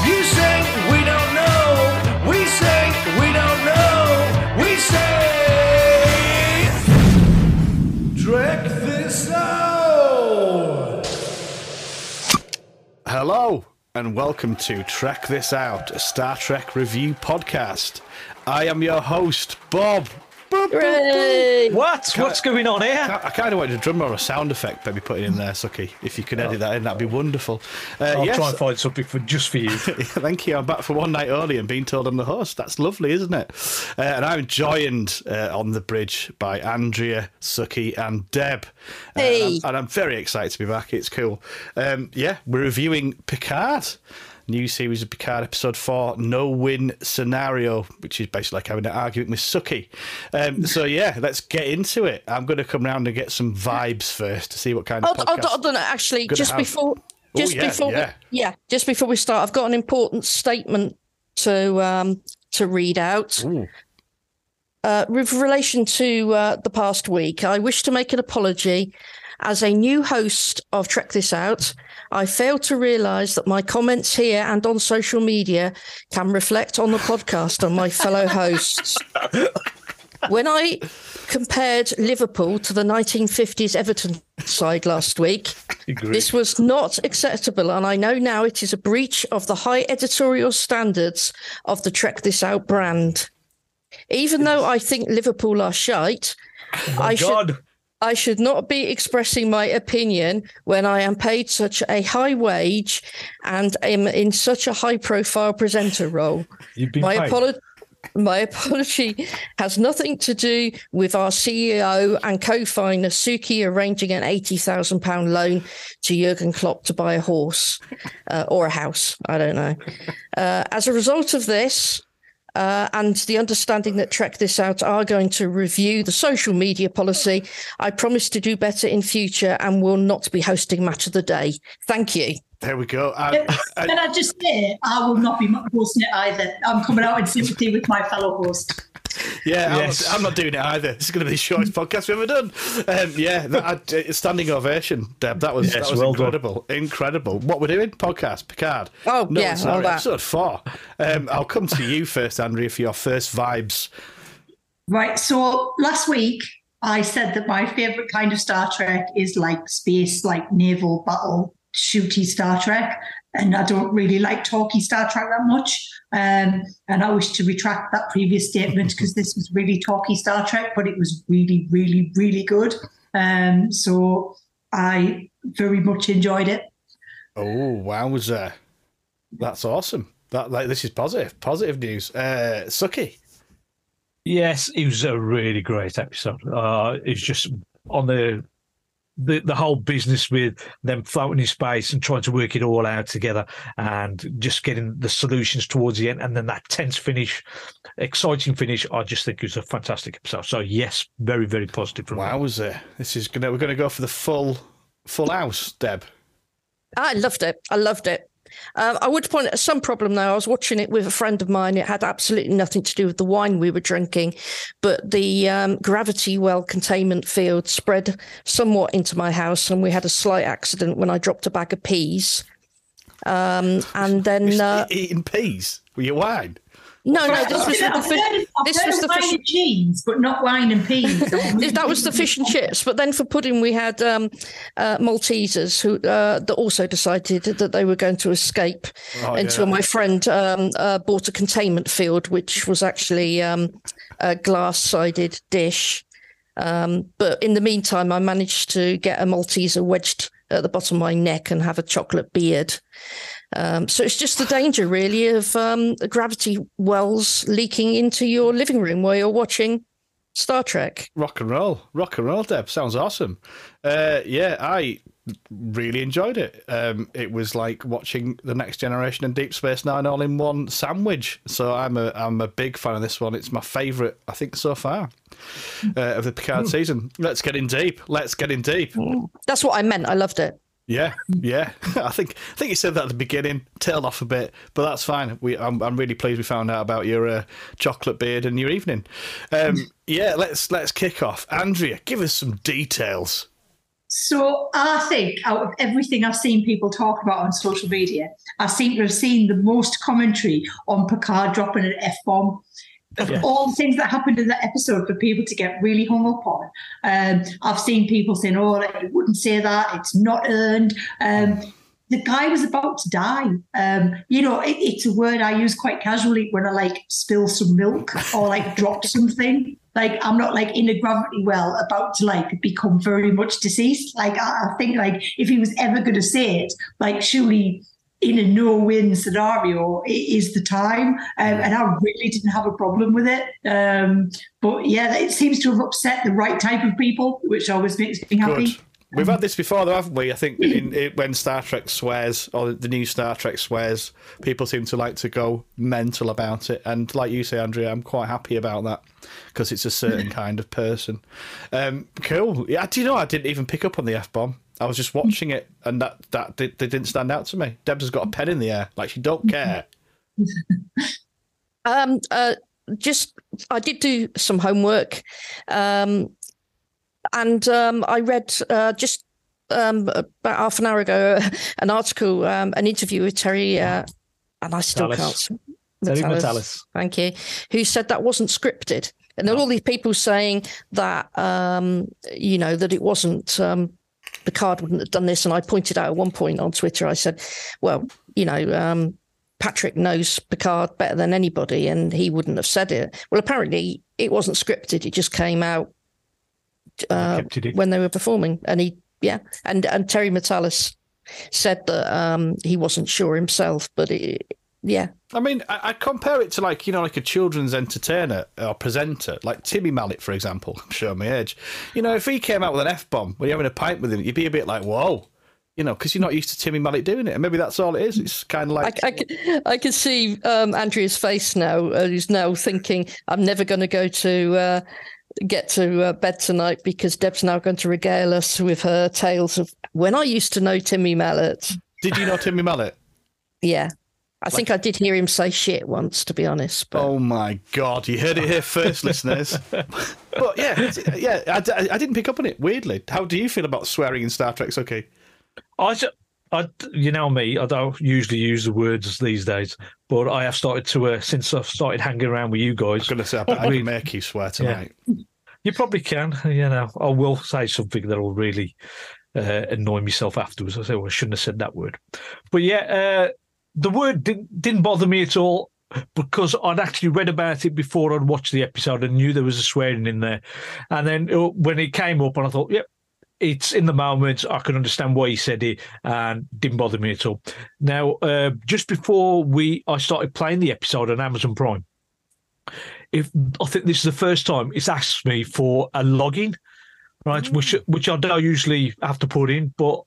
You say we don't know. We say we don't know. We say Trek this out. Hello and welcome to Trek This Out, a Star Trek review podcast. I am your host, Bob. Hooray! What's going on here? I kind of wanted a drum or a sound effect maybe put in there, Suki. If you could edit that in, that'd be wonderful. I'll try and find something just for you. Thank you. I'm back for one night only and being told I'm the host. That's lovely, isn't it? And I'm joined on the bridge by Andrea, Suki, and Deb. Hey. And I'm very excited to be back. It's cool. We're reviewing Picard. New series of Picard, episode 4, No Win Scenario, which is basically like having an argument with Suki. Let's get into it. I'm going to come round and get some vibes first to see what kind of podcast. Hold on, actually, just before we start, I've got an important statement to read out. With relation to the past week, I wish to make an apology. As a new host of Trek This Out, I failed to realise that my comments here and on social media can reflect on the podcast on my fellow hosts. When I compared Liverpool to the 1950s Everton side last week, this was not acceptable, and I know now it is a breach of the high editorial standards of the Trek This Out brand. Even though I think Liverpool are shite, I should not be expressing my opinion when I am paid such a high wage and am in such a high-profile presenter role. My apology has nothing to do with our CEO and co-founder Suki arranging an £80,000 loan to Jurgen Klopp to buy a horse or a house. I don't know. As a result of this, and the understanding that Trek This Out are going to review the social media policy, I promise to do better in future and will not be hosting Match of the Day. Thank you. There we go. Can I just say, I will not be hosting it either. I'm coming out in sympathy with my fellow host. Yeah, yes. I'm not doing it either. This is going to be the shortest podcast we've ever done. Standing ovation, Deb. That was well incredible. Done. Incredible. What we're doing? Podcast, Picard. Oh, no, yeah. Sorry, episode 4. I'll come to you first, Andrea, for your first vibes. Right. So last week, I said that my favourite kind of Star Trek is like space, like naval battle, shooty Star Trek. And I don't really like talky Star Trek that much. And I wish to retract that previous statement because this was really talky Star Trek, but it was really, really, really good. So I very much enjoyed it. Oh, wowza. That's awesome. This is positive news. Suki. Yes, it was a really great episode. It's just on the whole business with them floating in space and trying to work it all out together and just getting the solutions towards the end, and then that tense finish, exciting finish. I just think it was a fantastic episode. So yes, very, very positive from me. Wowza. We're gonna go for the full house, Deb. I loved it. I would point out some problem though. I was watching it with a friend of mine. It had absolutely nothing to do with the wine we were drinking, but the gravity well containment field spread somewhat into my house, and we had a slight accident when I dropped a bag of peas. And then eating peas with your wine. No, this was the wine and cheese, but not wine and peas. That was the fish and chips. But then for pudding, we had Maltesers who that also decided that they were going to escape until my friend bought a containment field, which was actually a glass-sided dish. But in the meantime, I managed to get a Malteser wedged at the bottom of my neck and have a chocolate beard. So it's just the danger, really, of gravity wells leaking into your living room while you're watching Star Trek. Rock and roll, Deb. Sounds awesome. I really enjoyed it. It was like watching The Next Generation and Deep Space Nine all in one sandwich. So I'm a big fan of this one. It's my favourite, I think, so far of the Picard season. Let's get in deep. That's what I meant. I loved it. Yeah. I think you said that at the beginning, tailed off a bit, but that's fine. I'm really pleased we found out about your chocolate beard and your evening. Let's kick off. Andrea, give us some details. So I think out of everything I've seen people talk about on social media, I seem to have seen the most commentary on Picard dropping an F-bomb. Of all the things that happened in that episode for people to get really hung up on. I've seen people saying, oh, like, you wouldn't say that, it's not earned. The guy was about to die. It's a word I use quite casually when I like spill some milk or like drop something. Like I'm not like in a gravity well about to like become very much deceased. Like I think like if he was ever going to say it, like surely in a no-win scenario, it is the time. And I really didn't have a problem with it. But yeah, it seems to have upset the right type of people, which always makes me happy. Good. We've had this before, though, haven't we? I think when Star Trek swears, or the new Star Trek swears, people seem to like to go mental about it. And like you say, Andrea, I'm quite happy about that because it's a certain kind of person. Cool. Yeah, do you know, I didn't even pick up on the F-bomb. I was just watching it, and that they didn't stand out to me. Debs has got a pen in the air, like she don't care. I did do some homework. And I read just about half an hour ago an article, an interview with Terry, and I still can't. Terry Matalas. Thank you. Who said that wasn't scripted. And there were all these people saying that, that it wasn't, Picard wouldn't have done this. And I pointed out at one point on Twitter, I said, well, Patrick knows Picard better than anybody, and he wouldn't have said it. Well, apparently it wasn't scripted. It just came out when they were performing, and and Terry Matalas said that he wasn't sure himself, but I mean, I compare it to like a children's entertainer or presenter, like Timmy Mallet, for example. I'm showing my age. If he came out with an F-bomb when you're having a pint with him, you'd be a bit like, whoa. Because you're not used to Timmy Mallet doing it, and maybe that's all it is. It's kind of like I can see Andrea's face now, who's now thinking, I'm never going to go to get to bed tonight because Deb's now going to regale us with her tales of when I used to know Timmy Mallet. Did you know Timmy Mallet? Yeah. I think I did hear him say shit once, to be honest. But... Oh, my God. You heard it here first, listeners. But, I didn't pick up on it, weirdly. How do you feel about swearing in Star Trek? It's okay. You know me, I don't usually use the words these days, but I have started to, since I've started hanging around with you guys. I'm going to say, I can make you swear tonight. Yeah. You probably can, I will say something that will really annoy myself afterwards. I say, well, I shouldn't have said that word. But the word didn't bother me at all because I'd actually read about it before I'd watched the episode and knew there was a swearing in there. And then when it came up, and I thought, yep, it's in the moment. I can understand why he said it, and didn't bother me at all. Now, just before I started playing the episode on Amazon Prime, I think this is the first time it's asked me for a login, right? Which I don't usually have to put in, but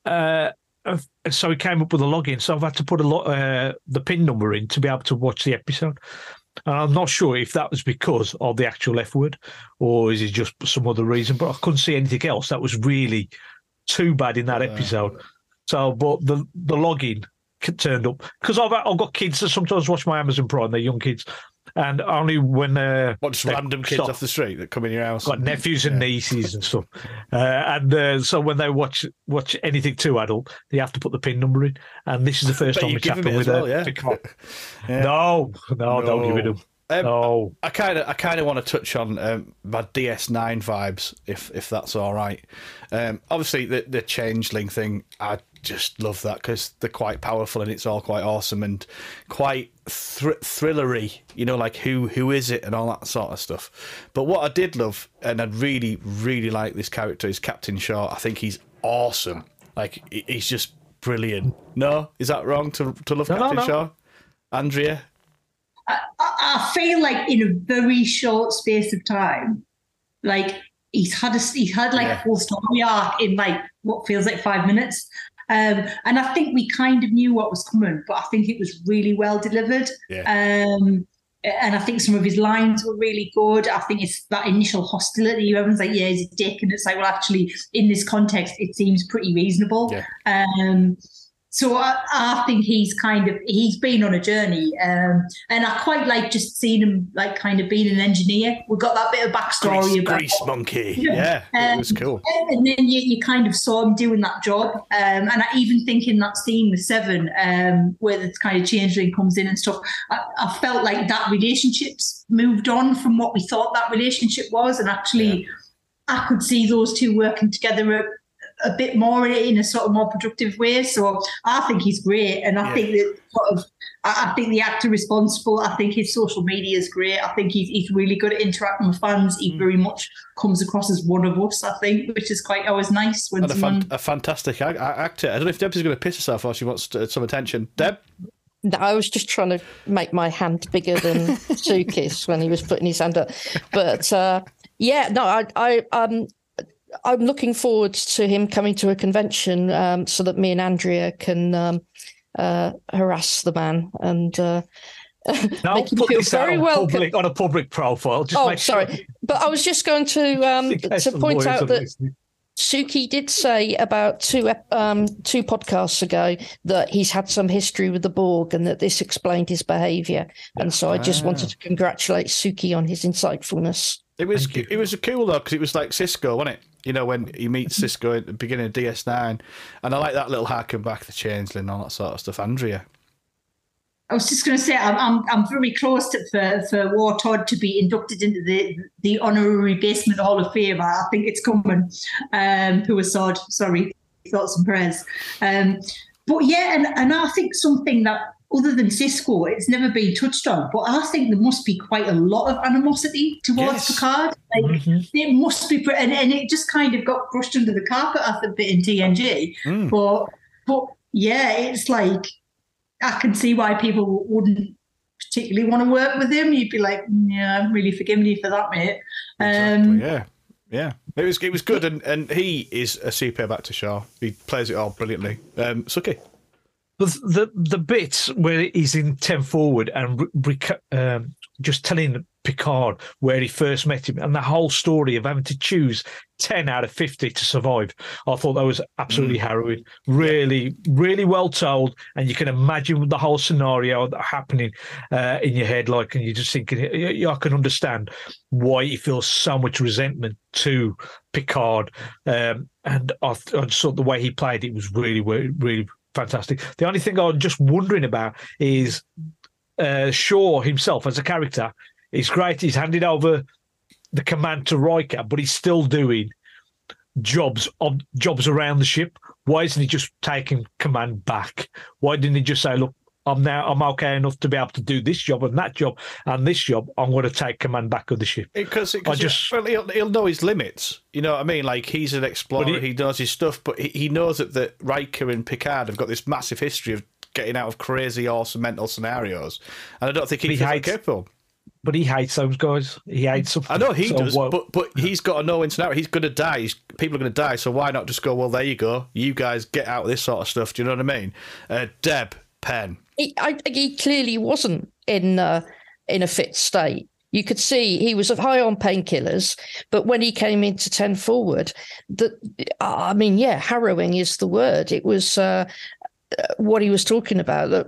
so it came up with a login. So I've had to put the PIN number in to be able to watch the episode. And I'm not sure if that was because of the actual F word or is it just some other reason, but I couldn't see anything else that was really too bad in that episode. So, but the login turned up because I've got kids that sometimes watch my Amazon Prime, they're young kids. And only when just random kids off the street that come in your house, got nephews and nieces and stuff, so when they watch anything too adult, they have to put the PIN number in. And this is the first time it's happened with No, don't give it up. No, I kind of want to touch on my DS9 vibes, if that's all right. Obviously, the changeling thing, I just love that because they're quite powerful and it's all quite awesome and quite thrillery. Like who is it and all that sort of stuff. But what I did love, and I'd really, really like this character, is Captain Shaw. I think he's awesome. Like he's just brilliant. No, is that wrong to love Captain Shaw, Andrea? I feel like in a very short space of time, like he's had a full story arc in like what feels like 5 minutes. And I think we kind of knew what was coming, but I think it was really well delivered. Yeah. And I think some of his lines were really good. I think it's that initial hostility. Everyone's like, yeah, he's a dick. And it's like, well, actually, in this context, it seems pretty reasonable. Yeah. So I think he's been on a journey, and I quite like just seeing him like kind of being an engineer. We've got that bit of backstory about Grease Monkey. Yeah, it was cool. And then you kind of saw him doing that job, and I even think in that scene with Seven, where the kind of changeling comes in and stuff, I felt like that relationship's moved on from what we thought that relationship was, and actually, I could see those two working together a bit more in a sort of more productive way. So I think he's great, and I think that I think the actor responsible. I think his social media is great. I think he's really good at interacting with fans. He very much comes across as one of us, I think, which is quite always nice when someone... a fantastic actor. I don't know if Deb's going to piss herself or she wants some attention. Deb? No, I was just trying to make my hand bigger than Suki's when he was putting his hand up. But I'm looking forward to him coming to a convention so that me and Andrea can harass the man and make him feel very welcome on a public profile. Sorry. But I was just going to point out that Suki did say about two podcasts ago that he's had some history with the Borg and that this explained his behaviour. And so I just wanted to congratulate Suki on his insightfulness. It was cool though, because it was like Sisko, wasn't it? You know, when he meets Sisko at the beginning of DS9, and I like that little harken back to Changeling and all that sort of stuff. Andrea, I was just going to say I'm very close for War Todd to be inducted into the honorary Basement Hall of Fame. I think it's coming. Who was Sod? Sorry, thoughts and prayers. But yeah, and I think something that, other than Sisko, it's never been touched on, but I think there must be quite a lot of animosity towards Picard. Like, it must be, and it just kind of got brushed under the carpet, I think, a bit in TNG. But yeah, it's like, I can see why people wouldn't particularly want to work with him. You'd be like, yeah, I'm really forgiving you for that, mate. Exactly, yeah. It was good, and he is a superb actor, Shaw. He plays it all brilliantly. Suki. The bit where he's in 10 Forward and just telling Picard where he first met him and the whole story of having to choose 10 out of 50 to survive, I thought that was absolutely harrowing. Really, really well told, and you can imagine the whole scenario happening in your head, like, and you're just thinking, I can understand why he feels so much resentment to Picard, and I just thought the way he played it was really, really fantastic. The only thing I'm just wondering about is Shaw himself as a character. He's great. He's handed over the command to Riker, but he's still doing jobs around the ship. Why isn't he just taking command back? Why didn't he just say, look, I'm okay enough to be able to do this job and that job and this job. I'm going to take command back of the ship. Because he'll know his limits. You know what I mean? Like, he's an explorer. He knows his stuff, but he knows that Riker and Picard have got this massive history of getting out of crazy, awesome mental scenarios. And I don't think he's capable. But he hates those guys. He hates them. I know he does, but he's got to know in scenario. He's going to die. People are going to die. So why not just go, well, there you go. You guys get out of this sort of stuff. Do you know what I mean? Deb, Penn. He clearly wasn't in a fit state. You could see he was high on painkillers, but when he came into 10 Forward, harrowing is the word. It was what he was talking about.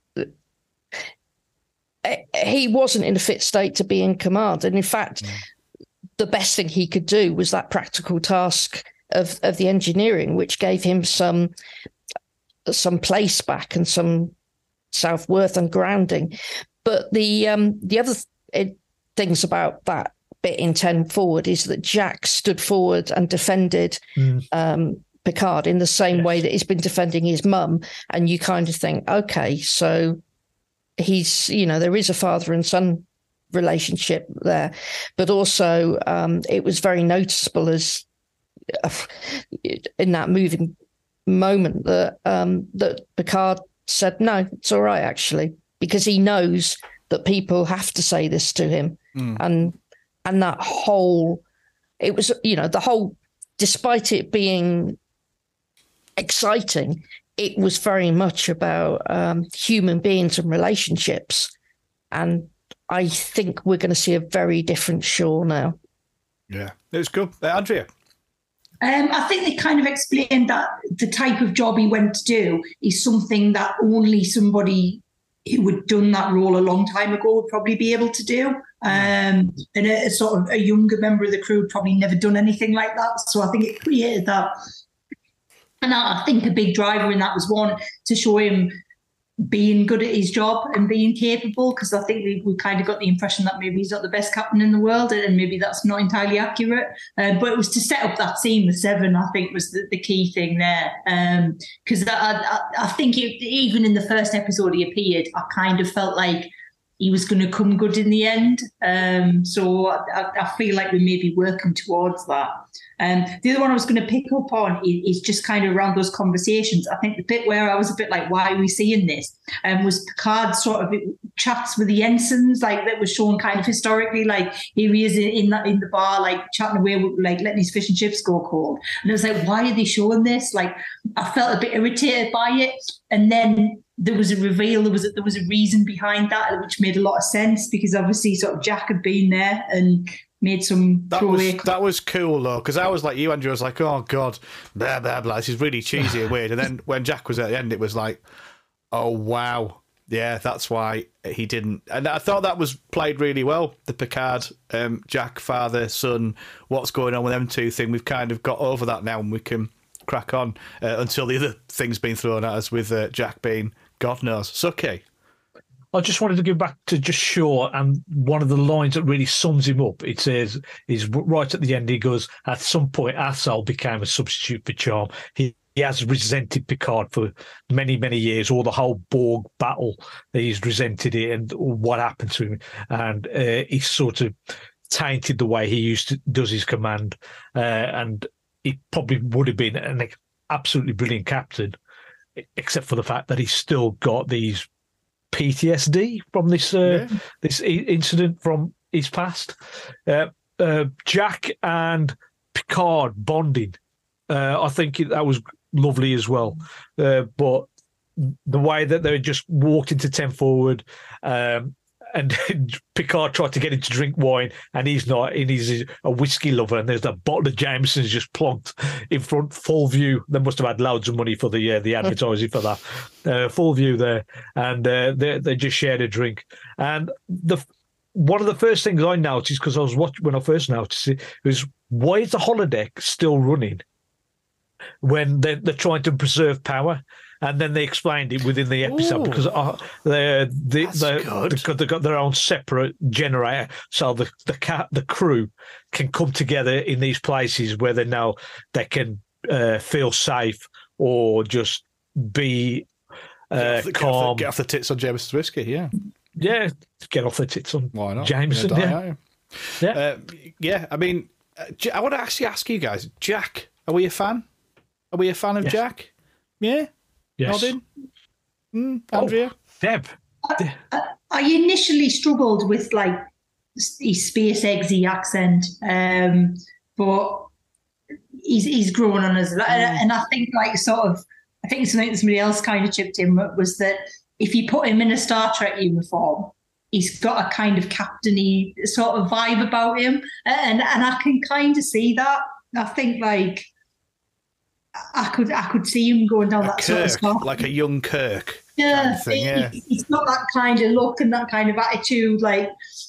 He wasn't in a fit state to be in command. And in fact, the best thing he could do was that practical task of the engineering, which gave him some place back and some self-worth and grounding. But the other things about that bit in 10 Forward is that Jack stood forward and defended Picard in the same way that he's been defending his mum. And you kind of think, okay, so he's, there is a father and son relationship there, but also it was very noticeable as in that moving moment that Picard said, no, it's all right, actually, because he knows that people have to say this to him. And that whole, it was, the whole, despite it being exciting, it was very much about human beings and relationships. And I think we're going to see a very different Shaw now. Yeah, it was good. Andrea? I think they kind of explained that the type of job he went to do is something that only somebody who had done that role a long time ago would probably be able to do. And a sort of a younger member of the crew had probably never done anything like that. So I think it created that. And I think a big driver in that was one, to show him being good at his job and being capable, because I think we kind of got the impression that maybe he's not the best captain in the world, and maybe that's not entirely accurate. But it was to set up that scene with Seven, I think, was the key thing there. Because I think even in the first episode he appeared, I kind of felt like he was going to come good in the end. So I feel like we may be working towards that. The other one I was going to pick up on is just kind of around those conversations. I think the bit where I was a bit like, why are we seeing this? Was Picard sort of chats with the ensigns, like that was shown kind of historically, like here he is in the bar, like chatting away, like letting his fish and chips go cold. And I was like, why are they showing this? Like, I felt a bit irritated by it. And then there was a reveal, there was a reason behind that, which made a lot of sense, because obviously sort of Jack had been there and made some that was cool though, because I was like you, Andrew. I was like, oh god, blah blah blah, this is really cheesy and weird. And then when Jack was at the end, it was like, oh wow, yeah, that's why he didn't. And I thought that was played really well, the Picard, Jack, father, son, what's going on with them two thing. We've kind of got over that now, and we can crack on until the other thing's been thrown at us with Jack being God knows Suki. I just wanted to go back to just Shaw, and one of the lines that really sums him up. It says, he's right at the end, he goes, at some point, Asal became a substitute for Charm. He has resented Picard for many, many years, or the whole Borg battle. He's resented it and what happened to him. And he's sort of tainted the way he does his command. And he probably would have been an absolutely brilliant captain, except for the fact that he's still got these PTSD from this this incident from his past. Jack and Picard bonding, I think that was lovely as well. But the way that they just walked into 10 forward, and Picard tried to get him to drink wine, and he's not, and he's a whiskey lover, and there's that bottle of Jameson's just plonked in front, full view. They must have had loads of money for the advertising for that. Full view there, and they just shared a drink. And one of the first things I noticed, because I was watching when I first noticed it, was, why is the holodeck still running when they're trying to preserve power? And then they explained it within the episode. Ooh. Because they've got their own separate generator, so the crew can come together in these places where they know they can feel safe or just be calm. Get off the tits on Jameson's whiskey, yeah. Yeah, get off the tits on Why not? Jameson. Yeah. I mean, I want to actually ask you guys, Jack, are we a fan? Are we a fan of Jack? Yeah. Yes. Andrea? Deb. I initially struggled with like his space eggsy accent, but he's grown on us. And I think I think something that somebody else kind of chipped in was that if you put him in a Star Trek uniform, he's got a kind of captainy sort of vibe about him. And I can kind of see that. I think like I could see him going down that Kirk, sort of stuff. Like a young Kirk. Yeah, kind of thing, he's got that kind of look and that kind of attitude. Like,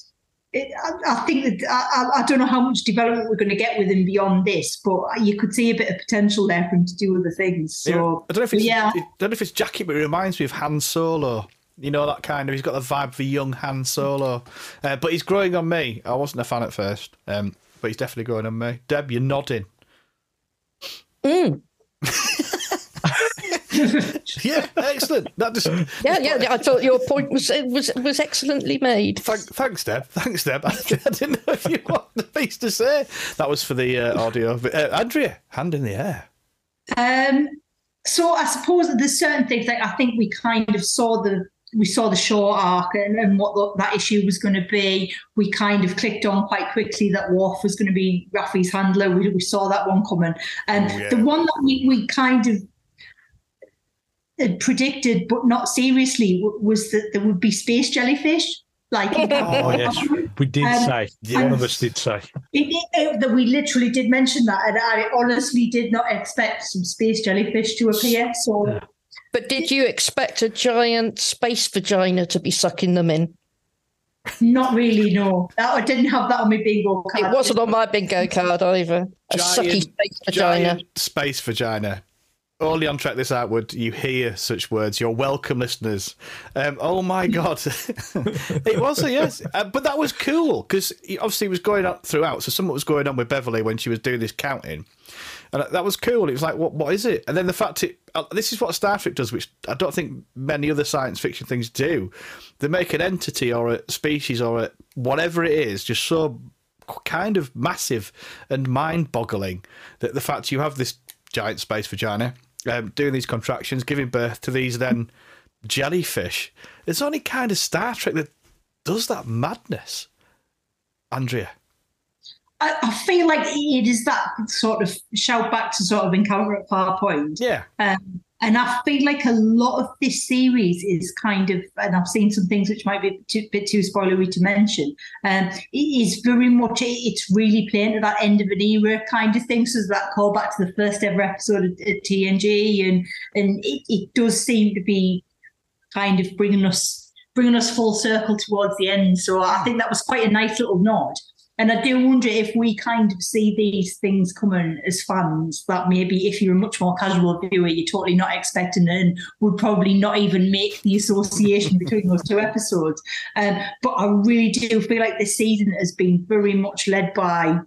I think that I don't know how much development we're going to get with him beyond this, but you could see a bit of potential there for him to do other things. So I don't know if it's Jackie, but it reminds me of Han Solo. You know, that kind of, he's got the vibe of a young Han Solo. But he's growing on me. I wasn't a fan at first, but he's definitely growing on me. Deb, you're nodding. Yeah, excellent. Yeah. I thought your point was excellently made. Thanks, Deb. I didn't know if you wanted the piece to say. That was for the audio. Andrea, hand in the air. So I suppose that there's certain things like I think we kind of saw the Shaw arc and what that issue was going to be. We kind of clicked on quite quickly that Worf was going to be Raffi's handler. We saw that one coming. The one that we kind of predicted, but not seriously, was that there would be space jellyfish. Like, Oh, yes, we did say. One of us did say. That we literally did mention that, and I honestly did not expect some space jellyfish to appear. So, But did you expect a giant space vagina to be sucking them in? not really, no. I didn't have that on my bingo card. It wasn't on my bingo card either. A sucky space vagina. Giant space vagina. Only on Track This Outward you hear such words. You're welcome, listeners. Oh my God. It was, yes. But that was cool because obviously it was going on throughout. So something was going on with Beverly when she was doing this counting. And that was cool. It was like, what is it? And then the fact this is what Star Trek does, which I don't think many other science fiction things do. They make an entity or a species or a whatever it is just so kind of massive and mind-boggling that the fact you have this giant space vagina doing these contractions, giving birth to these then jellyfish. It's only kind of Star Trek that does that madness. Andrea. I feel like it is that sort of shout back to sort of Encounter at Farpoint. Yeah. And I feel like a lot of this series is kind of, and I've seen some things which might be a bit too spoilery to mention, it is very much, it's really playing to that end of an era kind of thing. So that callback to the first ever episode of TNG, and it does seem to be kind of bringing us full circle towards the end. So I think that was quite a nice little nod. And I do wonder if we kind of see these things coming as fans that maybe if you're a much more casual viewer, you're totally not expecting it and would probably not even make the association between those two episodes. But I really do feel like this season has been very much led by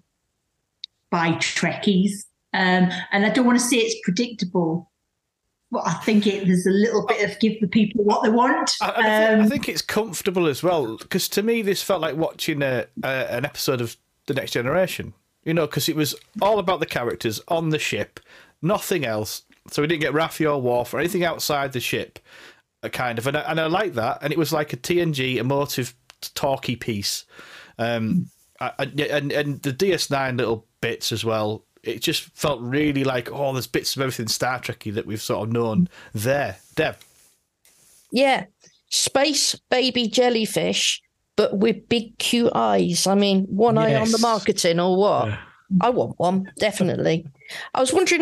Trekkies. And I don't want to say it's predictable, but I think there's a little bit of give the people what they want. I think it's comfortable as well, because to me this felt like watching an episode of The Next Generation, because it was all about the characters on the ship, nothing else. So we didn't get Raffi or Worf or anything outside the ship, kind of. And I like that. And it was like a TNG emotive, talky piece. And the DS9 little bits as well. It just felt really like, there's bits of everything Star Trek-y that we've sort of known there. Deb? Yeah. Space baby jellyfish, but with big cute eyes. I mean, one eye on the marketing or what? Yeah. I want one, definitely. I was wondering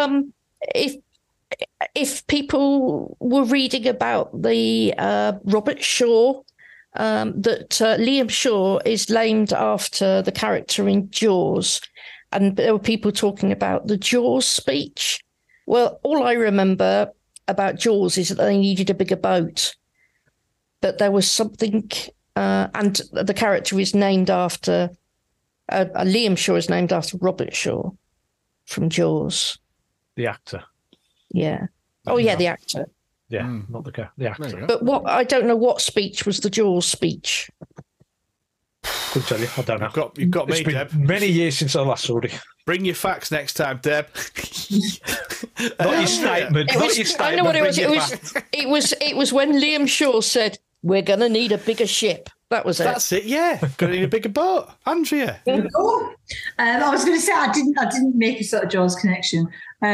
if people were reading about the Robert Shaw, that Liam Shaw is named after the character in Jaws. And there were people talking about the Jaws speech. Well, all I remember about Jaws is that they needed a bigger boat. But there was something, and the character is named after, Liam Shaw is named after Robert Shaw from Jaws. The actor. Yeah. Oh, yeah, the actor. Yeah, not the actor. But I don't know what speech was the Jaws speech. Couldn't tell you. I don't know. You've got me, it's been Deb. Many years since I last saw it. Bring your facts next time, Deb. Not your statement. I know what it was. It was when Liam Shaw said, "We're going to need a bigger ship." That was it. That's it. Yeah, going to need a bigger boat. Andrea. I was going to say I didn't make a sort of Jaws connection.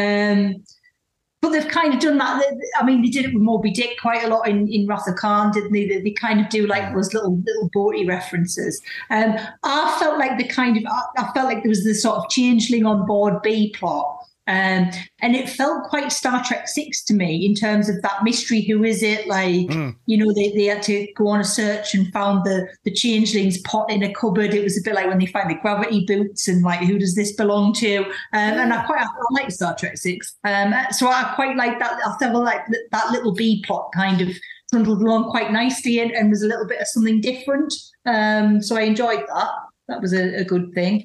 But they've kind of done that. I mean, they did it with Moby Dick quite a lot in Wrath of Khan, didn't they? They kind of do like those little boaty references. I felt like I felt like there was this sort of changeling on board B plot. And it felt quite Star Trek 6 to me in terms of that mystery. Who is it? Like, they had to go on a search and found the changeling's pot in a cupboard. It was a bit like when they find the gravity boots and like, who does this belong to? And I like Star Trek 6. So I quite like that. I felt like that little B plot kind of trundled along quite nicely and was a little bit of something different. So I enjoyed that. That was a good thing.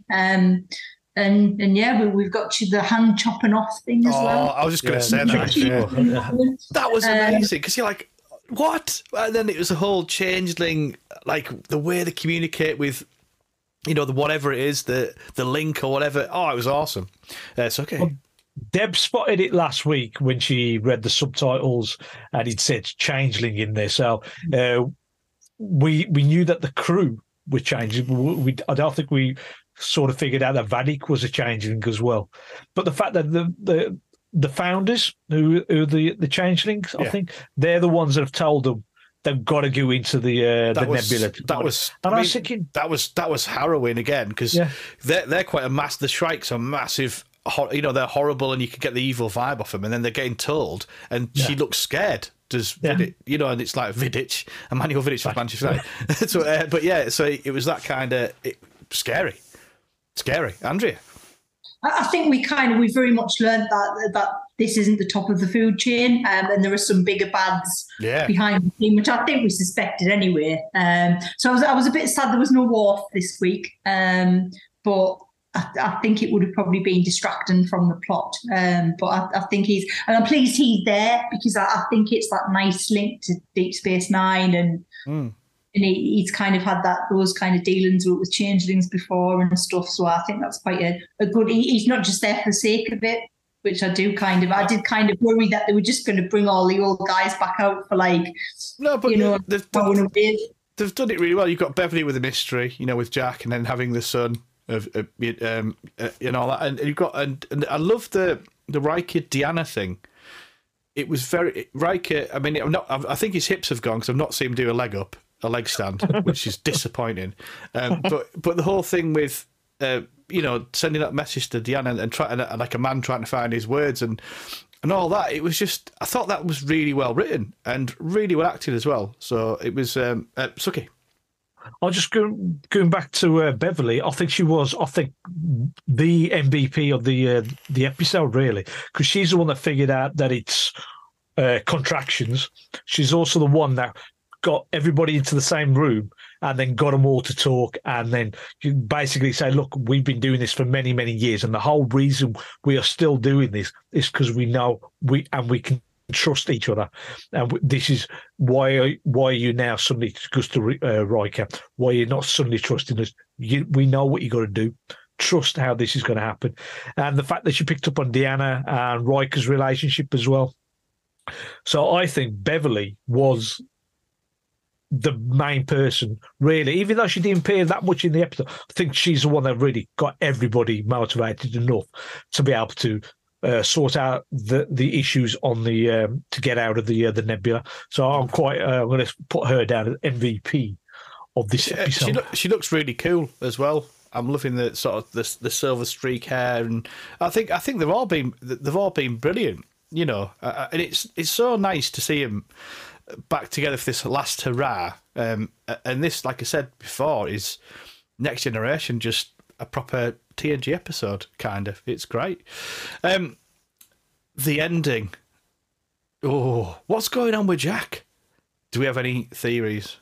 And yeah, we've got the hand chopping off thing as well. I was just going to say that. That was amazing because you're like, what? And then it was a whole changeling, like the way they communicate with, the whatever it is, the link or whatever. Oh, it was awesome. It's okay. Well, Deb spotted it last week when she read the subtitles and it said changeling in there. So we knew that the crew were changing. I don't think we sort of figured out that Vadik was a changeling as well. But the fact that the founders, who are the changelings, I think, they're the ones that have told them they've got to go into the nebula. I was thinking that was harrowing again, because they're quite a mass. The Shrikes are massive. They're horrible, and you can get the evil vibe off them. And then they're getting told, and she looks scared. Does Vidic, and it's like Vidic, Emmanuel Vidic from Manchester United. So it was that kind of scary. Andrea, I think we very much learned that this isn't the top of the food chain, and there are some bigger bads behind the scene, which I think we suspected anyway. So I was a bit sad there was no Worf this week, but I think it would have probably been distracting from the plot. But I think and I'm pleased he's there, because I think it's that nice link to Deep Space Nine, and he's kind of had those kind of dealings with changelings before and stuff. So I think that's quite a good. He's not just there for the sake of it, which I did kind of worry that they were just going to bring all the old guys back out for they've done it really well. You've got Beverly with a mystery, with Jack, and then having the son of all that, and you've got and I love the Riker Deanna thing. It was very Riker. I mean, I think his hips have gone, because I've not seen him do a leg stand, which is disappointing. But the whole thing with sending that message to Deanna and trying, like a man trying to find his words and all that, it was just, I thought that was really well written and really well acted as well. So it was Suki. I'll just going back to Beverly. I think she was, the MVP of the episode, really, because she's the one that figured out that it's contractions. She's also the one that got everybody into the same room and then got them all to talk, and then you basically say, look, we've been doing this for many, many years, and the whole reason we are still doing this is because we know we can trust each other, and this is why are you now suddenly, goes to Riker, why you're not suddenly trusting us. We know what you got to do. Trust how this is going to happen. And the fact that she picked up on Deanna and Riker's relationship as well. So I think Beverly was the main person, really, even though she didn't appear that much in the episode. I think she's the one that really got everybody motivated enough to be able to sort out the issues on the to get out of the nebula. So I'm going to put her down as MVP of this episode. She looks really cool as well. I'm loving the sort of the silver streak hair, and I think they've all been brilliant. And it's so nice to see them back together for this last hurrah. And this, like I said before, is Next Generation, just a proper TNG episode, kind of. It's great. The ending. Oh, what's going on with Jack? Do we have any theories?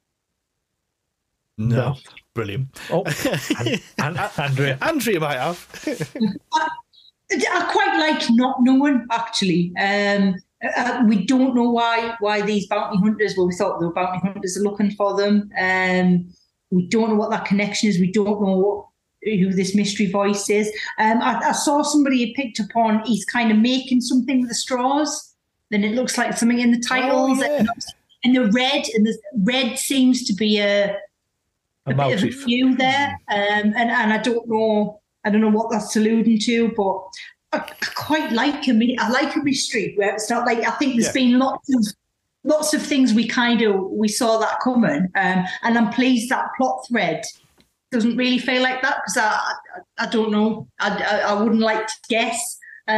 No. Brilliant. Oh, and Andrea. Andrea might have. I quite like not knowing, actually. We don't know why these bounty hunters, we thought they were bounty hunters, are looking for them. We don't know what that connection is. We don't know who this mystery voice is. I saw somebody had picked up on, he's kind of making something with the straws. Then it looks like something in the titles. Oh, yeah. And the red seems to be a bit of a view there. And I don't know what that's alluding to, but I quite like him. I like a mystery where it's not like, I think there's been lots of things we saw that coming. And I'm pleased that plot thread doesn't really feel like that, because I don't know. I wouldn't like to guess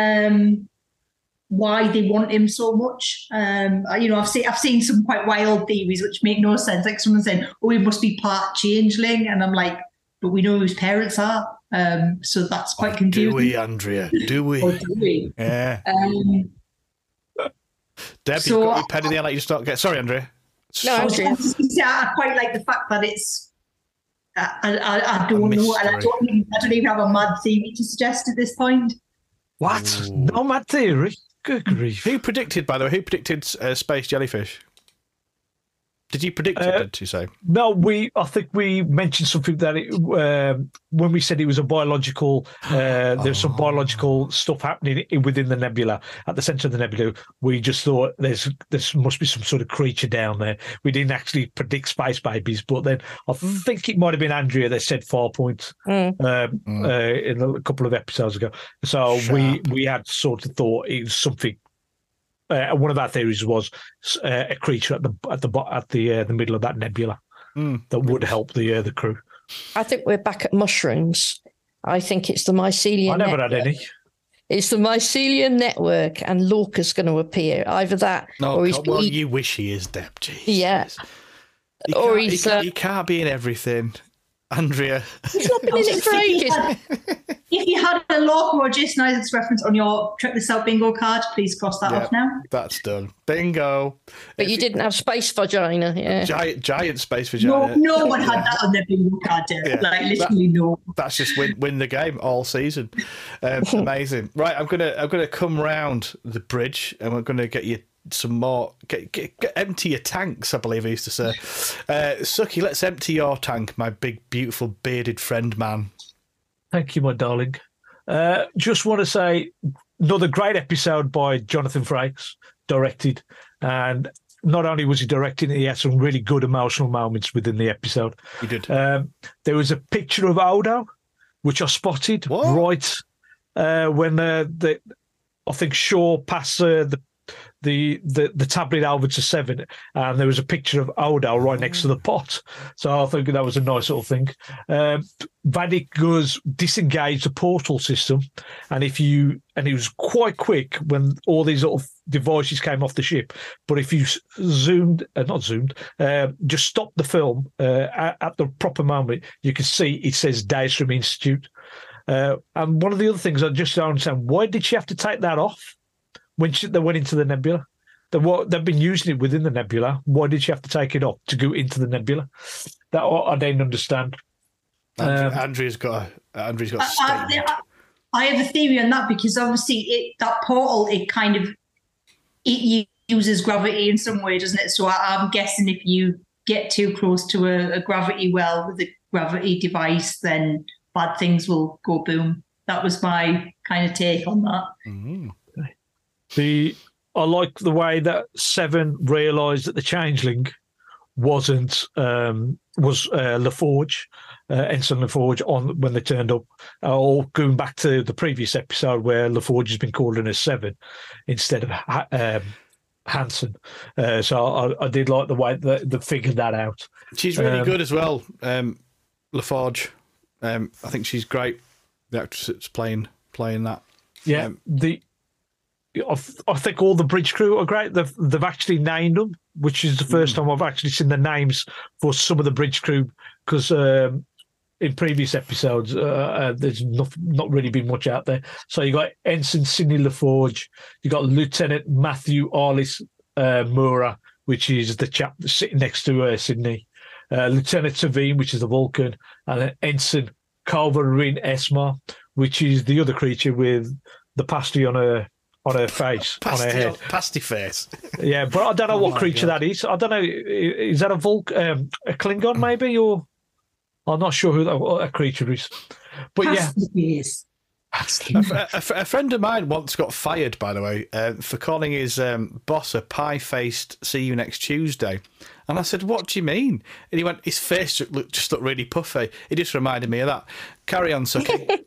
why they want him so much. I've seen some quite wild theories which make no sense. Like someone saying, "Oh, he must be part changeling," and I'm like, "But we know whose parents are." So that's quite confusing. Do we, Andrea? Do we? Or do we? Yeah. Deb, you've got your pen in the air like you start get. Sorry, Andrea. No, Andrea. I quite like the fact that it's. I don't know, and I don't even have a mad theory to suggest at this point. What? Ooh. No mad theory? Good grief. Who predicted space jellyfish? Did you predict it, did you say? No, I think we mentioned something that when we said it was a biological, there's some biological stuff happening within the nebula, at the centre of the nebula. We just thought there must be some sort of creature down there. We didn't actually predict space babies, but then I think it might have been Andrea that said 4 points in a couple of episodes ago. So we had sort of thought it was something one of our theories was a creature at the middle of that nebula that would help the crew. I think we're back at mushrooms. I think it's the mycelium. I never had any. It's the mycelium network, and Lorca's going to appear. Either that, or he's. Well, you wish he is, Deb. Jesus. Yeah. He can't be in everything. Andrea. He's not been in it for ages. If you had a Lorca or Jason Isaacs reference on your Check This Out bingo card, please cross that off now. That's done. Bingo. But you didn't have space vagina, yeah. Giant space vagina. No one had that on their bingo card, Derek. Literally no. That's just win the game all season. Amazing. Right, I'm gonna come round the bridge and we're gonna get you some more. Get empty your tanks, I believe I used to say. Suki, let's empty your tank, my big, beautiful, bearded friend man. Thank you, my darling. Just want to say another great episode by Jonathan Frakes, directed. And not only was he directing, he had some really good emotional moments within the episode. He did. There was a picture of Odo, which I spotted right when I think Shaw passed the tablet over to Seven, and there was a picture of Odo right next to the pot. So I think that was a nice little thing. Vadik goes disengage the portal system, and it was quite quick when all these little devices came off the ship. But if you just stop the film at the proper moment, you can see it says Daystrom Institute. And one of the other things I just don't understand, why did she have to take that off? When they went into the nebula, they've been using it within the nebula. Why did she have to take it off to go into the nebula? That I didn't understand. Andrew's got a statement. I have a theory on that because obviously that portal it uses gravity in some way, doesn't it? So I'm guessing if you get too close to a gravity well with a gravity device, then bad things will go boom. That was my kind of take on that. Mm-hmm. I like the way that Seven realised that the Changeling was LaForge, Ensign LaForge, when they turned up, or going back to the previous episode where LaForge has been called in as Seven instead of Hansen. So I did like the way that they figured that out. She's really good as well, LaForge. I think she's great. The actress that's playing that. Yeah, I think all the bridge crew are great. They've actually named them, which is the first time I've actually seen the names for some of the bridge crew, because in previous episodes there's not really been much out there. So you got Ensign Sidney LaForge, you got Lieutenant Matthew Arliss Mura, which is the chap that's sitting next to Sidney, Lieutenant Savine, which is the Vulcan, and then Ensign Calvin Esma, which is the other creature with the pasty on her face, on her head. Pasty face. Yeah, but I don't know what creature that is. I don't know. Is that a Klingon maybe? Or I'm not sure who that creature is. But pasty face. A friend of mine once got fired, by the way, for calling his boss a pie-faced "see you next Tuesday." And I said, "What do you mean?" And he went, "His face just looked really puffy." It just reminded me of that. Carry on, Suki.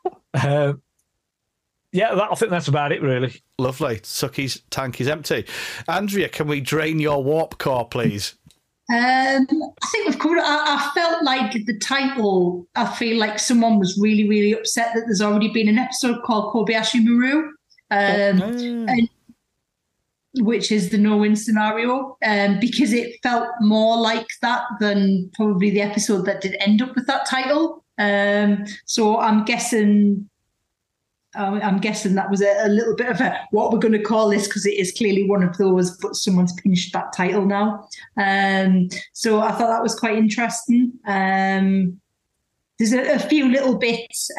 Yeah, I think that's about it, really. Lovely. Suki's tank is empty. Andrea, can we drain your warp core, please? I think we've covered it. I felt like the title, I feel like someone was really, really upset that there's already been an episode called Kobayashi Maru, and, which is the no-win scenario, because it felt more like that than probably the episode that did end up with that title. So I'm guessing that was a little bit of a what we're going to call this, because it is clearly one of those, but someone's pinched that title now. So I thought that was quite interesting. There's a few little bits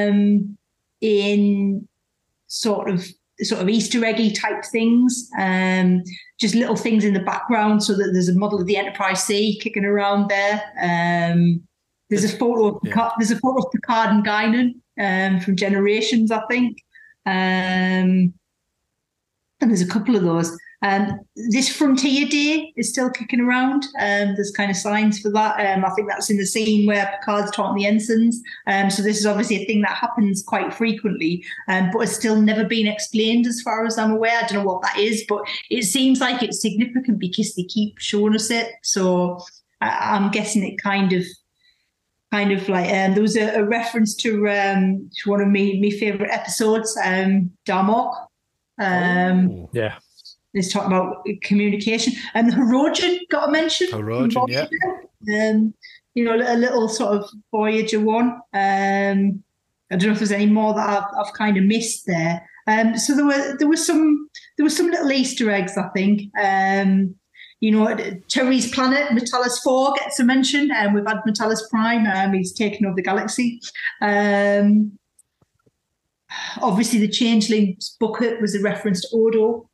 in sort of Easter eggy type things, just little things in the background, so that there's a model of the Enterprise C kicking around there. There's a photo of Picard, and Guinan from Generations, I think. And there's a couple of those. This Frontier Day is still kicking around. There's kind of signs for that. I think that's in the scene where Picard's talking the ensigns. So this is obviously a thing that happens quite frequently, but it's still never been explained as far as I'm aware. I don't know what that is, but it seems like it's significant because they keep showing us it. So I'm guessing it kind of like there was a reference to one of my favorite episodes, Darmok. Yeah. It's talking about communication, and the Hirogen got a mention. Hirogen, yeah. A little sort of Voyager one. I don't know if there's any more that I've kind of missed there. So there was some little Easter eggs, I think. Terry's planet, Metalis 4, gets a mention, and we've had Metalis Prime. He's taken over the galaxy. Obviously, the Changeling's bucket was a reference to Odo.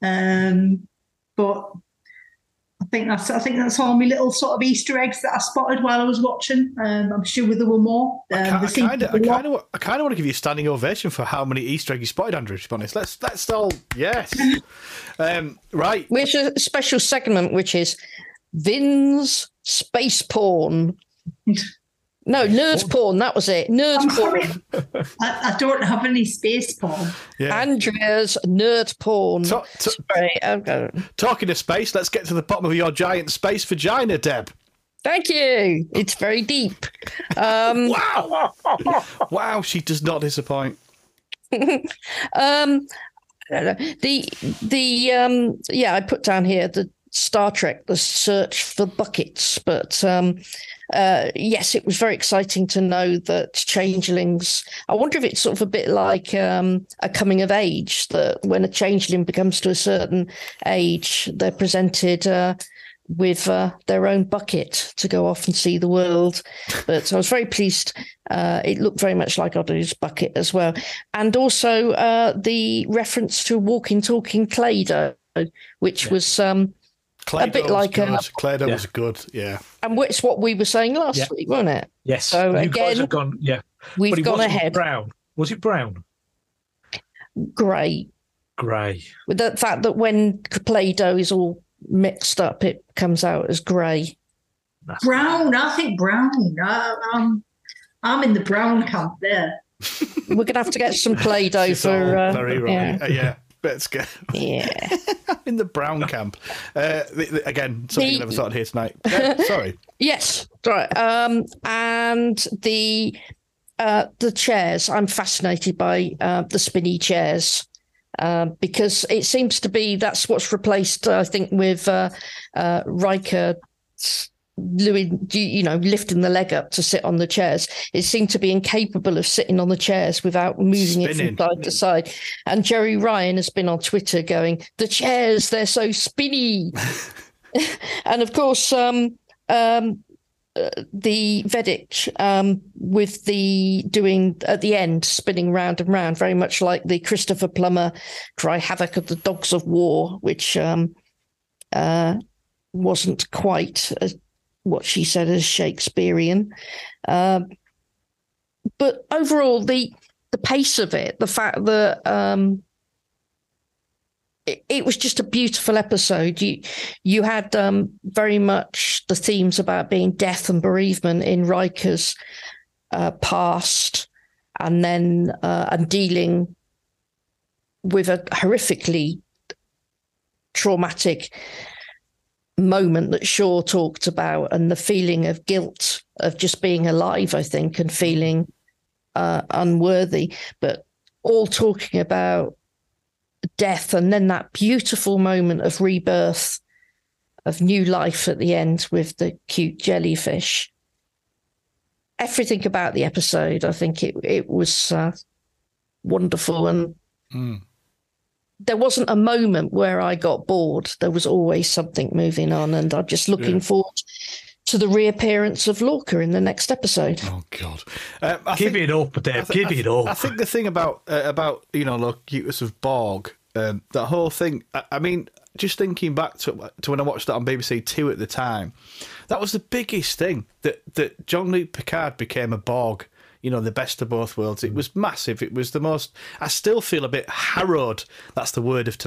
But I think that's all my little sort of Easter eggs that I spotted while I was watching. I'm sure there were more. I kind of want to give you a standing ovation for how many Easter eggs you spotted, Andrew. To be honest, let's all yes. Right. We have a special segment which is Vin's space porn. No, nerd porn. That was it. Nerd porn. I don't have any space porn. Yeah. Andrea's nerd porn. Talking of space, let's get to the bottom of your giant space vagina, Deb. Thank you. It's very deep. Wow. Wow, she does not disappoint. I put down here the Star Trek, the search for buckets, but yes, it was very exciting to know that changelings. I wonder if it's sort of a bit like a coming of age, that when a changeling becomes to a certain age, they're presented with their own bucket to go off and see the world. But I was very pleased. It looked very much like Odo's bucket as well. And also the reference to walking, talking Clado, which was Clado a bit like Clado was good, yeah. And it's what we were saying last week, wasn't it? Yes. So you again, guys have gone, we've gone ahead. Brown. Was it brown? Grey. With the fact that when Play-Doh is all mixed up, it comes out as grey. Brown. I think brown. I'm in the brown camp there. We're going to have to get some Play-Doh for... very right. Yeah. Let's go. Yeah. In the brown camp. Again, something you never started here tonight. Sorry. Yes. Right. And the chairs. I'm fascinated by the spinny chairs because it seems to be that's what's replaced, I think, with Riker lifting the leg up to sit on the chairs. It seemed to be incapable of sitting on the chairs without moving it from side to side. And Jerry Ryan has been on Twitter going, the chairs, they're so spinny. And of course, the Vedic with the doing at the end, spinning round and round, very much like the Christopher Plummer Cry Havoc of the Dogs of War, which wasn't quite what she said as Shakespearean. But overall, the pace of it, the fact that it was just a beautiful episode. You had very much the themes about being death and bereavement in Riker's past, and then and dealing with a horrifically traumatic moment that Shaw talked about, and the feeling of guilt of just being alive, I think, and feeling unworthy, but all talking about death, and then that beautiful moment of rebirth, of new life at the end with the cute jellyfish. Everything about the episode, I think it was wonderful, and there wasn't a moment where I got bored. There was always something moving on, and I'm just looking forward to the reappearance of Lorca in the next episode. Oh God! Give it up, Deb. Give it up. I think the thing about Locutus of Borg, that whole thing. I mean, just thinking back to when I watched that on BBC Two at the time, that was the biggest thing that Jean-Luc Picard became a Borg. The best of both worlds. It was massive. It was the most... I still feel a bit harrowed, that's the word of tonight,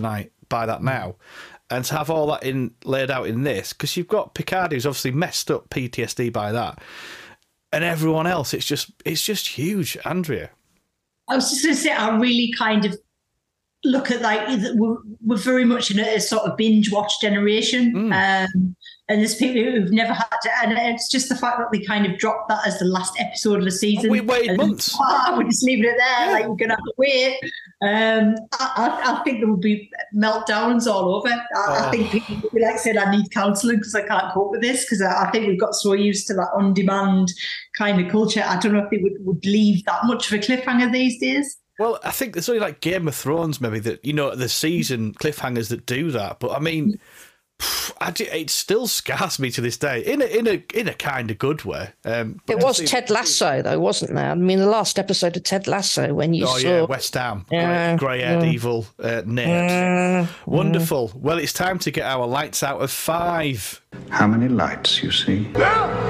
by that now. And to have all that laid out in this, because you've got Picard who's obviously messed up PTSD by that, and everyone else, it's just huge, Andrea. I was just going to say, I really kind of look at we're very much in a sort of binge watch generation, and there's people who've never had to, and it's just the fact that they kind of dropped that as the last episode of the season. We waited months. We're just leaving it there, like we're going to have to wait. I think there will be meltdowns all over. I think people will be like saying, I need counselling because I can't cope with this, because I think we've got so used to that on-demand kind of culture. I don't know if they would leave that much of a cliffhanger these days. Well, I think there's only like Game of Thrones, maybe, that, the season cliffhangers that do that. But I mean, it still scars me to this day in a kind of good way. It was Ted Lasso, though, wasn't there? I mean, the last episode of Ted Lasso, when you saw West Ham, grey-haired evil Nate. Wonderful. Well, it's time to get our lights out of 5. How many lights you see? 4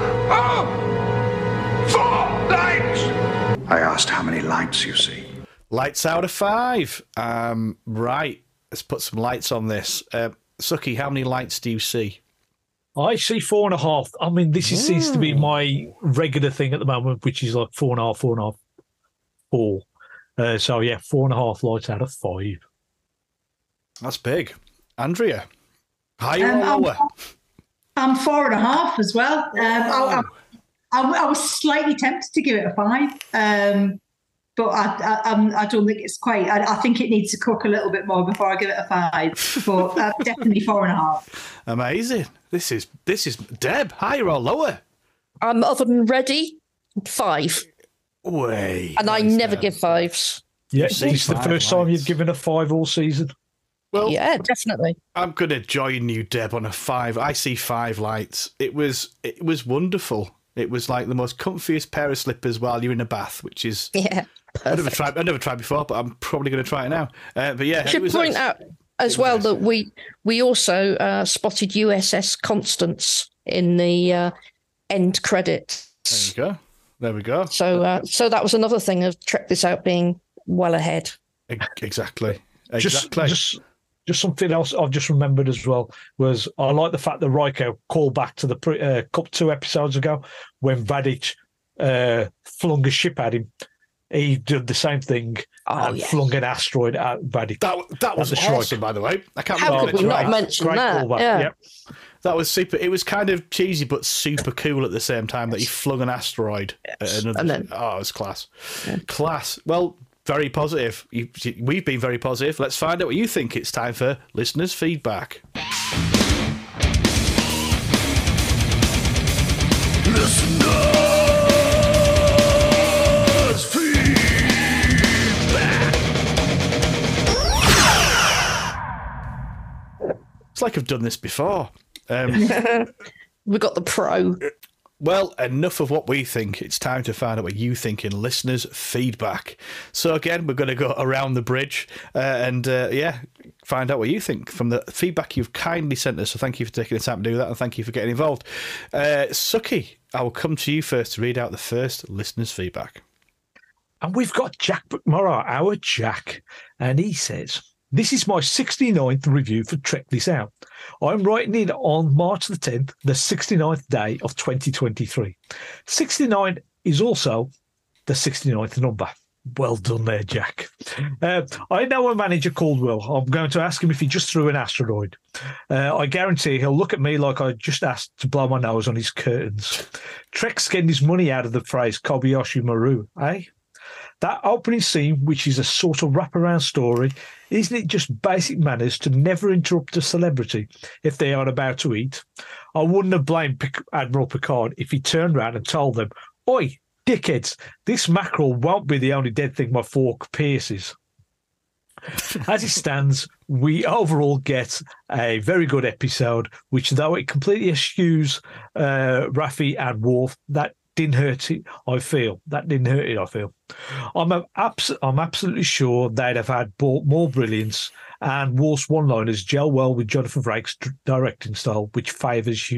lights. I asked how many lights you see. Lights out of 5. Right, let's put some lights on this. Suki, how many lights do you see? I see 4.5. I mean, this seems to be my regular thing at the moment, which is like 4.5, 4. So, yeah, 4.5 lights out of 5. That's big. Andrea, higher or lower? I'm 4.5 as well. I was slightly tempted to give it a 5. But I don't think it's quite. I think it needs to cook a little bit more before I give it a 5. But definitely 4.5. Amazing. This is Deb. Higher or lower? I'm oven ready. 5. Way. And I never give 5s. Yes, it's the first time you've given a 5 all season. Well, yeah, definitely. I'm going to join you, Deb, on a 5. I see 5 lights. It was wonderful. It was like the most comfiest pair of slippers while you're in a bath, which is I've never tried before, but I'm probably going to try it now. But yeah, I should point out as well that we also spotted USS Constance in the end credits. There we go. So that was another thing of Trek This Out being well ahead. Exactly. Just something else I've just remembered as well was I like the fact that Riker called back to the couple 2 episodes ago when Vadich flung a ship at him. He did the same thing and flung an asteroid at Vadich. That was awesome, by the way. I can't How remember. could we not mention that? Yeah. Yep. That was super. It was kind of cheesy, but super cool at the same time that he flung an asteroid at another. It was class. Yeah. Class. Well, very positive. We've been very positive. Let's find out what you think. It's time for listeners' feedback. It's like I've done this before. We got the pro. Well, enough of what we think. It's time to find out what you think in listeners' feedback. So again, we're going to go around the bridge and find out what you think from the feedback you've kindly sent us. So thank you for taking the time to do that, and thank you for getting involved. Suki, I will come to you first to read out the first listeners' feedback. And we've got Jack McMorrow, our Jack, and he says, "This is my 69th review for Trek This Out. I'm writing it on March the 10th, the 69th day of 2023. 69 is also the 69th number." Well done there, Jack. I know a manager called Will. I'm going to ask him if he just threw an asteroid. I guarantee he'll look at me like I just asked to blow my nose on his curtains. Trek's getting his money out of the phrase Kobayashi Maru, eh? That opening scene, which is a sort of wraparound story, isn't it just basic manners to never interrupt a celebrity if they are about to eat? I wouldn't have blamed Admiral Picard if he turned around and told them, "Oi, dickheads, this mackerel won't be the only dead thing my fork pierces." As it stands, we overall get a very good episode, which, though it completely eschews Raffi and Worf, that didn't hurt it, I feel. I'm absolutely sure they'd have had more brilliance, and Worf's one-liners gel well with Jonathan Frakes' directing style, which favours humour.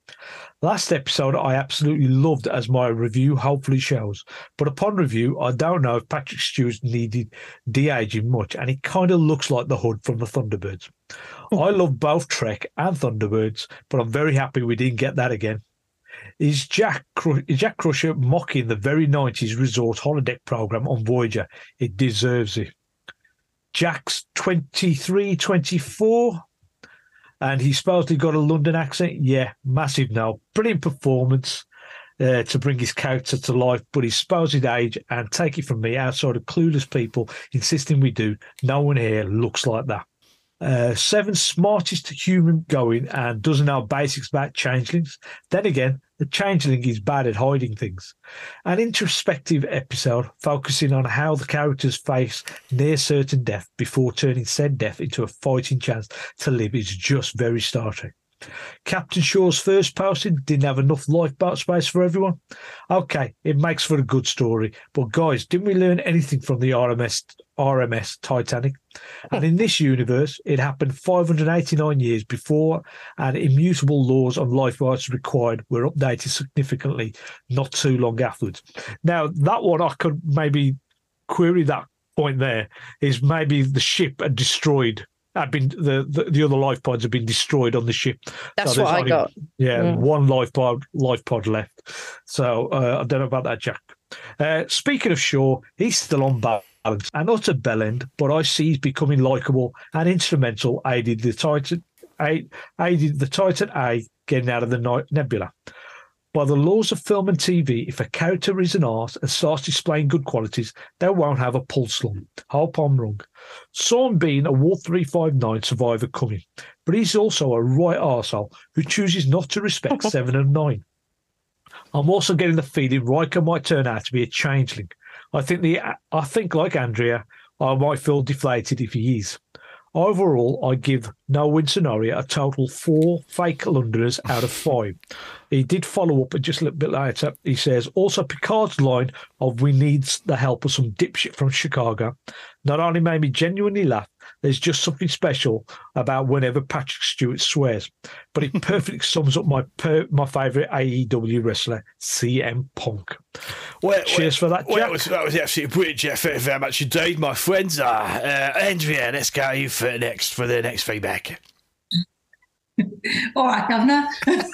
Last episode I absolutely loved, as my review hopefully shows. But upon review, I don't know if Patrick Stewart needed de-aging much, and he kind of looks like the Hood from the Thunderbirds. I love both Trek and Thunderbirds, but I'm very happy we didn't get that again. Is Jack Crusher mocking the very 90s resort holodeck program on Voyager? It deserves it. Jack's 23, 24, and he's supposedly got a London accent. Yeah, massive no. Brilliant performance to bring his character to life, but his supposed age, and take it from me, outside of clueless people insisting we do, no one here looks like that. 7th smartest human going and doesn't know basics about changelings. Then again, the changeling is bad at hiding things. An introspective episode focusing on how the characters face near certain death before turning said death into a fighting chance to live is just very Star Trek. Captain Shaw's first posting didn't have enough lifeboat space for everyone. Okay, it makes for a good story, but guys, didn't we learn anything from the RMS Titanic? And in this universe, it happened 589 years before, and immutable laws on lifeboats required were updated significantly not too long afterwards. Now, that one I could maybe query that point there, is maybe the ship had destroyed. The other life pods have been destroyed on the ship. That's so what I got. Yeah, one life pod left. So I don't know about that, Jack. Speaking of Shaw, he's still on balance and utter bellend, but I see he's becoming likeable and instrumental, aided the Titan A getting out of the nebula. By the laws of film and TV, if a character is an arse and starts displaying good qualities, they won't have a pulse long. Hope I'm wrong. Saw him being a War 359 survivor coming, but he's also a right arsehole who chooses not to respect 7 and 9. I'm also getting the feeling Riker might turn out to be a changeling. I think like Andrea, I might feel deflated if he is. Overall, I give No Win Scenario a total 4 fake Londoners out of 5. He did follow up just a little bit later. He says, also Picard's line of "we need the help of some dipshit from Chicago" not only made me genuinely laugh, there's just something special about whenever Patrick Stewart swears, but it perfectly sums up my favourite AEW wrestler, CM Punk. Cheers for that, Jack. That was absolutely brilliant, Jeff. Thank you very much indeed, my friends. Andrea, let's go you for the next feedback. All right, Governor.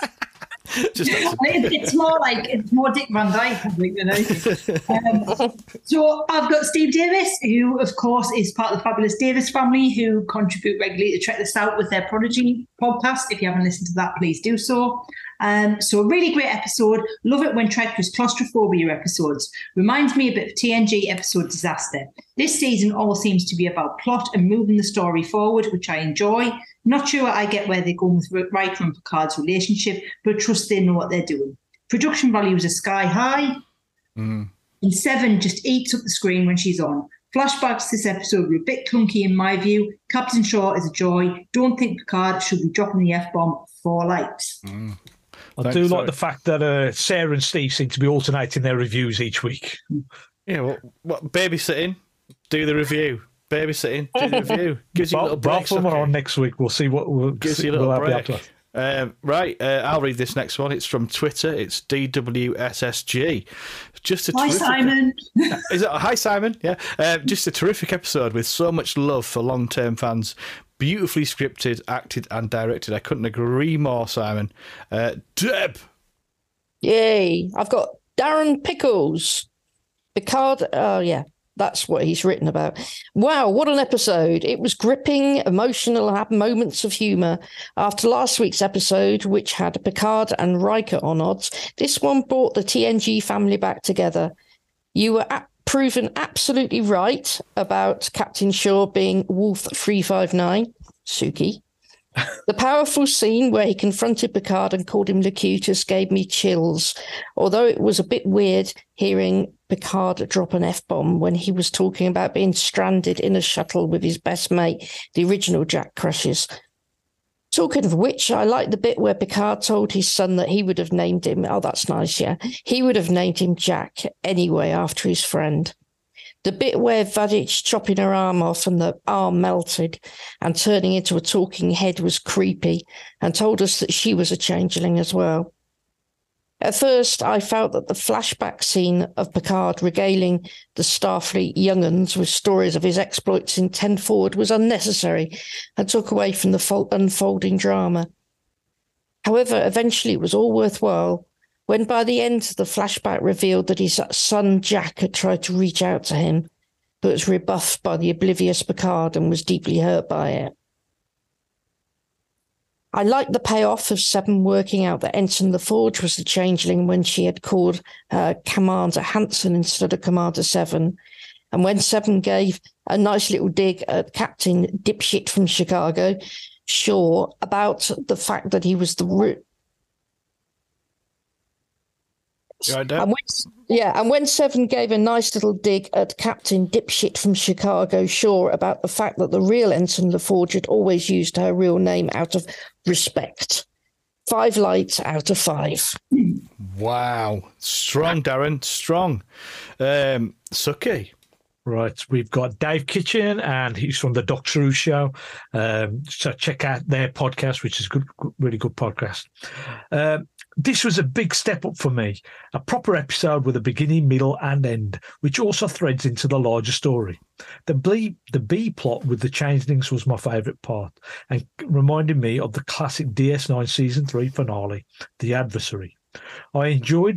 It's more Dick Van Dyke, I think, than anything. So I've got Steve Davis, who of course is part of the fabulous Davis family, who contribute regularly to Trek This Out with their Prodigy podcast. If you haven't listened to that, please do so. So a really great episode. Love it when Trek does claustrophobia episodes. Reminds me a bit of TNG episode Disaster. This season all seems to be about plot and moving the story forward, which I enjoy. Not sure I get where they're going with Riker and Picard's relationship, but trust they know what they're doing. Production values are sky high. And 7 just eats up the screen when she's on. Flashbacks this episode were a bit clunky in my view. Captain Shaw is a joy. Don't think Picard should be dropping the F-bomb for likes. I do like the fact that Sarah and Steve seem to be alternating their reviews each week. Yeah, what babysitting? Do the review. Babysitting, do the review. Gives you a little break. Both of them are on next week. We'll see what we'll gives you a little break. Right, I'll read this next one. It's from Twitter. It's DWSSG. Hi, Simon. Hi, Simon. Yeah, just a terrific episode with so much love for long-term fans. Beautifully scripted, acted, and directed. I couldn't agree more, Simon. Deb. Yay! I've got Darren Pickles. Picard. Oh yeah. That's what he's written about. Wow, what an episode. It was gripping, emotional, had moments of humour. After last week's episode, which had Picard and Riker on odds, this one brought the TNG family back together. You were proven absolutely right about Captain Shaw being Wolf 359, Suki. The powerful scene where he confronted Picard and called him Locutus gave me chills, although it was a bit weird hearing Picard drop an F-bomb when he was talking about being stranded in a shuttle with his best mate, the original Jack Crushes. Talking of which, I like the bit where Picard told his son that he would have named him, oh, that's nice, yeah, he would have named him Jack anyway after his friend. The bit where Vadich chopping her arm off and the arm melted and turning into a talking head was creepy and told us that she was a changeling as well. At first, I felt that the flashback scene of Picard regaling the Starfleet young'uns with stories of his exploits in 10 Forward was unnecessary and took away from the unfolding drama. However, eventually it was all worthwhile when by the end the flashback revealed that his son Jack had tried to reach out to him, but was rebuffed by the oblivious Picard and was deeply hurt by it. I liked the payoff of Seven working out that Ensign LaForge was the changeling when she had called Commander Hanson instead of Commander Seven, and when Seven gave a nice little dig at Captain Dipshit from Chicago, Shaw, about the fact that he was the And when Seven gave a nice little dig at Captain Dipshit from Chicago Shaw about the fact that the real Ensign LaForge had always used her real name out of respect. 5 lights out of 5. Wow. Strong, Darren. Strong. Suki. Right, we've got Dave Kitchen, and he's from the Doctor Who Show. So check out their podcast, which is good, really good podcast. This was a big step up for me, a proper episode with a beginning, middle, and end, which also threads into the larger story. The B plot with the changelings was my favourite part, and reminded me of the classic DS9 Season 3 finale, The Adversary. I enjoyed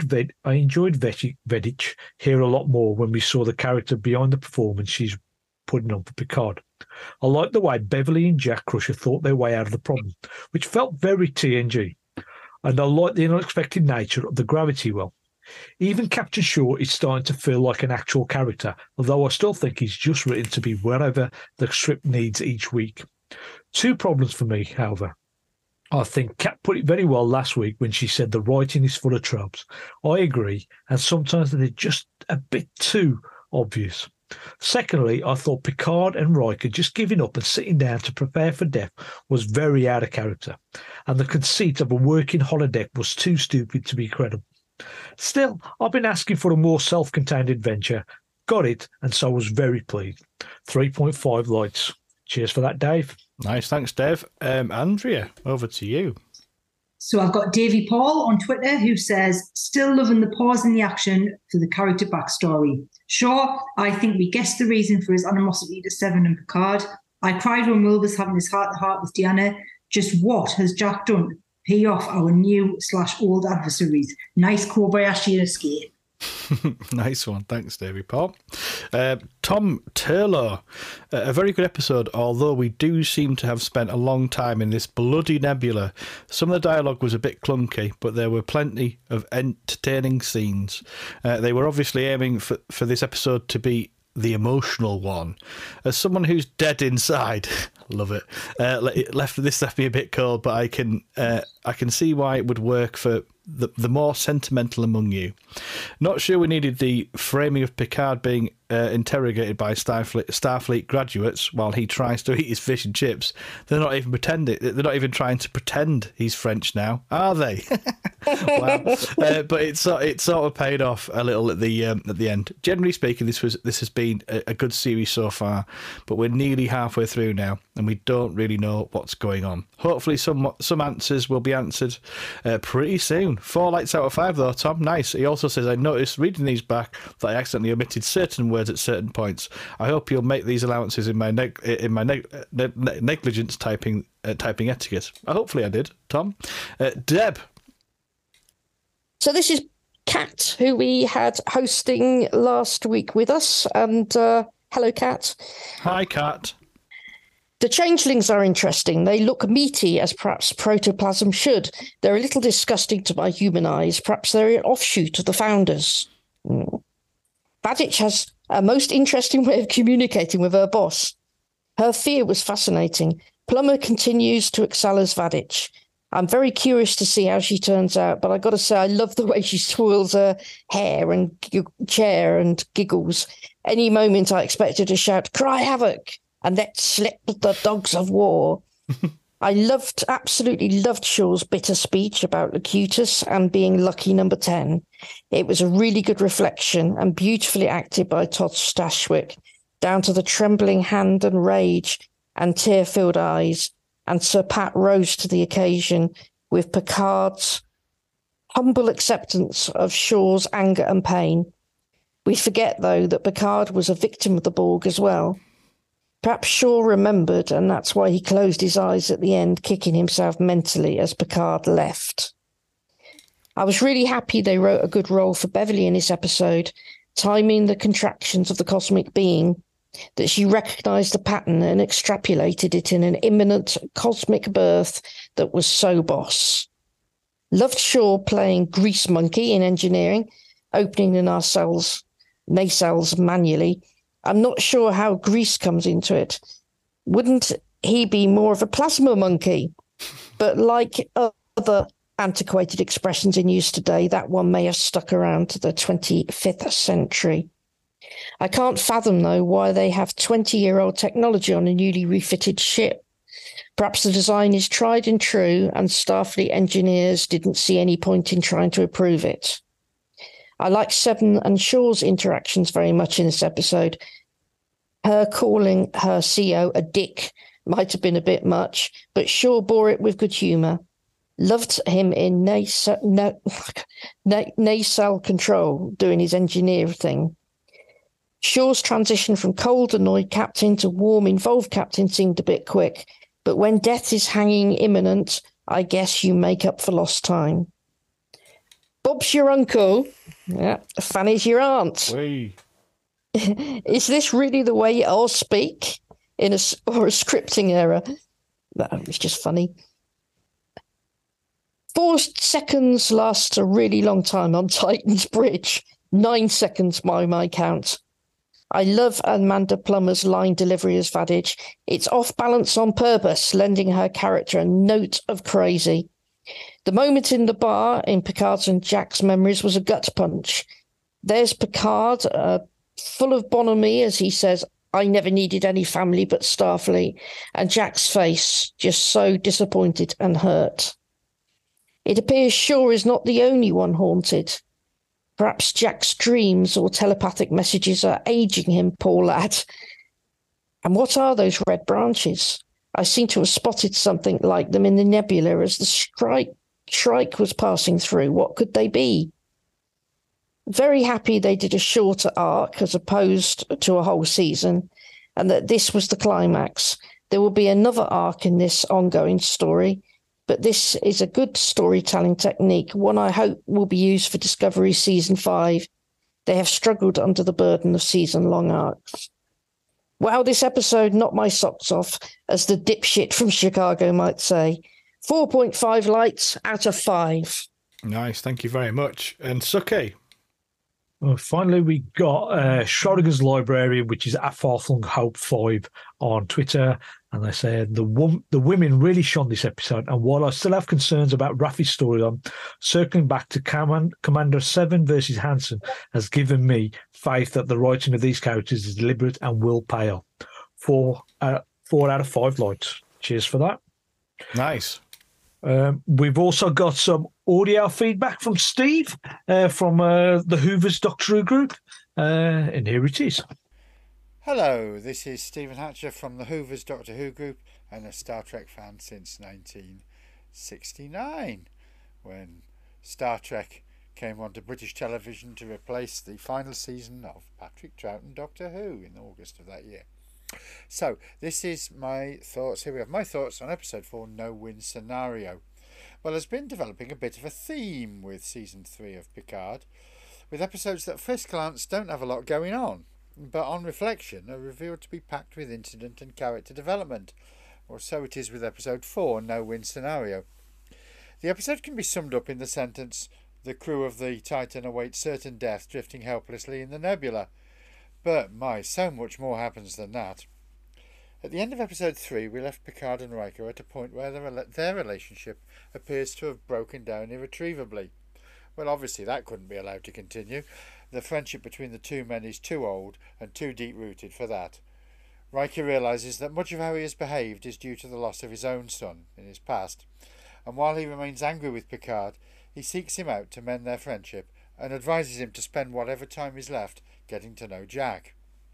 Vedich here a lot more when we saw the character behind the performance she's putting on for Picard. I liked the way Beverly and Jack Crusher thought their way out of the problem, which felt very TNG. And I liked the unexpected nature of the gravity well. Even Captain Shaw is starting to feel like an actual character, although I still think he's just written to be wherever the script needs each week. 2 problems for me, however. I think Kat put it very well last week when she said the writing is full of tropes. I agree, and sometimes they're just a bit too obvious. Secondly, I thought Picard and Riker just giving up and sitting down to prepare for death was very out of character, and the conceit of a working holodeck was too stupid to be credible. Still, I've been asking for a more self-contained adventure. Got it, and so I was very pleased. 3.5 lights. Cheers for that, Dave. Nice, thanks, Dave. Andrea, over to you. So I've got Davy Paul on Twitter who says, still loving the pause in the action for the character backstory. Sure, I think we guessed the reason for his animosity to Seven and Picard. I cried when Will was having his heart-to-heart with Deanna. Just what has Jack done to pay off our new/old adversaries? Nice Kobayashi escape. Nice one. Thanks, Davy Paul. Tom Turlow. A very good episode, although we do seem to have spent a long time in this bloody nebula. Some of the dialogue was a bit clunky, but there were plenty of entertaining scenes. They were obviously aiming for this episode to be the emotional one. As someone who's dead inside, love it. Left me a bit cold, but I can see why it would work for the more sentimental among you. Not sure we needed the framing of Picard being interrogated by Starfleet graduates while he tries to eat his fish and chips. They're not even pretending. They're not even trying to pretend he's French now, are they? Wow. But it sort of paid off a little at the end. Generally speaking, this has been a good series so far, but we're nearly halfway through now, and we don't really know what's going on. Hopefully, some answers will be answered pretty soon. 4 lights out of 5, though, Tom. Nice. He also says, I noticed reading these back that I accidentally omitted certain words at certain points. I hope you'll make these allowances in my negligence typing etiquette. Hopefully I did, Tom. Deb. So this is Kat, who we had hosting last week with us. And hello, Kat. Hi, Kat. The changelings are interesting. They look meaty, as perhaps protoplasm should. They're a little disgusting to my human eyes. Perhaps they're an offshoot of the founders. Vadich has a most interesting way of communicating with her boss. Her fear was fascinating. Plummer continues to excel as Vadich. I'm very curious to see how she turns out, but I got to say, I love the way she twirls her hair and chair and giggles. Any moment I expect her to shout, "Cry havoc!" and let slip the dogs of war. Absolutely loved Shaw's bitter speech about Locutus and being lucky number 10. It was a really good reflection and beautifully acted by Todd Stashwick, down to the trembling hand and rage and tear-filled eyes. And Sir Pat rose to the occasion with Picard's humble acceptance of Shaw's anger and pain. We forget, though, that Picard was a victim of the Borg as well. Perhaps Shaw remembered, and that's why he closed his eyes at the end, kicking himself mentally as Picard left. I was really happy they wrote a good role for Beverly in this episode, timing the contractions of the cosmic being, that she recognised the pattern and extrapolated it in an imminent cosmic birth that was so boss. Loved Shaw playing Grease Monkey in engineering, opening the nacelles manually. I'm not sure how grease comes into it. Wouldn't he be more of a plasma monkey? But like other antiquated expressions in use today, that one may have stuck around to the 25th century. I can't fathom, though, why they have 20-year-old technology on a newly refitted ship. Perhaps the design is tried and true, and Starfleet engineers didn't see any point in trying to improve it. I like Seven and Shaw's interactions very much in this episode. Her calling her CO a dick might have been a bit much, but Shaw bore it with good humour. Loved him in nacelle control, doing his engineer thing. Shaw's transition from cold, annoyed captain to warm, involved captain seemed a bit quick, but when death is hanging imminent, I guess you make up for lost time. Bob's your uncle. Yeah, Fanny's your aunt. Wee. Is this really the way I'll speak or a scripting error? No, it's just funny. 4 seconds lasts a really long time on Titan's Bridge. 9 seconds by my count. I love Amanda Plummer's line delivery as Vadage. It's off balance on purpose, lending her character a note of crazy. The moment in the bar in Picard's and Jack's memories was a gut punch. There's Picard, full of bonhomie as he says, I never needed any family but Starfleet, and Jack's face just so disappointed and hurt. It appears Shaw is not the only one haunted. Perhaps Jack's dreams or telepathic messages are aging him, poor lad. And what are those red branches? I seem to have spotted something like them in the nebula as the Shrike was passing through. What could they be? Very happy they did a shorter arc as opposed to a whole season, and that this was the climax. There will be another arc in this ongoing story, but this is a good storytelling technique, one I hope will be used for Discovery Season 5. They have struggled under the burden of season-long arcs. Wow, this episode knocked my socks off, as the dipshit from Chicago might say. 4.5 lights out of 5. Nice, thank you very much. And Suki? Well, finally, we got Schrodinger's Librarian, which is at Farflung Hope 5 on Twitter. And they said the women really shone this episode. And while I still have concerns about Raffi's storyline, circling back to Commander 7 versus Hansen has given me faith that the writing of these characters is deliberate and will pay off. 4 out of 5 lights. Cheers for that. Nice. We've also got some audio feedback from Steve from the Hoover's Doctor Who group. And here it is. Hello, this is Stephen Hatcher from the Hoover's Doctor Who group and a Star Trek fan since 1969, when Star Trek came onto British television to replace the final season of Patrick Troughton Doctor Who in August of that year. So, this is my thoughts. Here we have my thoughts on episode 4, No Win Scenario. Well, there's been developing a bit of a theme with season 3 of Picard, with episodes that at first glance don't have a lot going on, but on reflection are revealed to be packed with incident and character development, or so it is with episode 4, No Win Scenario. The episode can be summed up in the sentence, the crew of the Titan await certain death drifting helplessly in the nebula. But, so much more happens than that. At the end of episode 3, we left Picard and Riker at a point where their relationship appears to have broken down irretrievably. Well, obviously that couldn't be allowed to continue. The friendship between the two men is too old and too deep-rooted for that. Riker realises that much of how he has behaved is due to the loss of his own son in his past, and while he remains angry with Picard, he seeks him out to mend their friendship and advises him to spend whatever time is left getting to know Jack.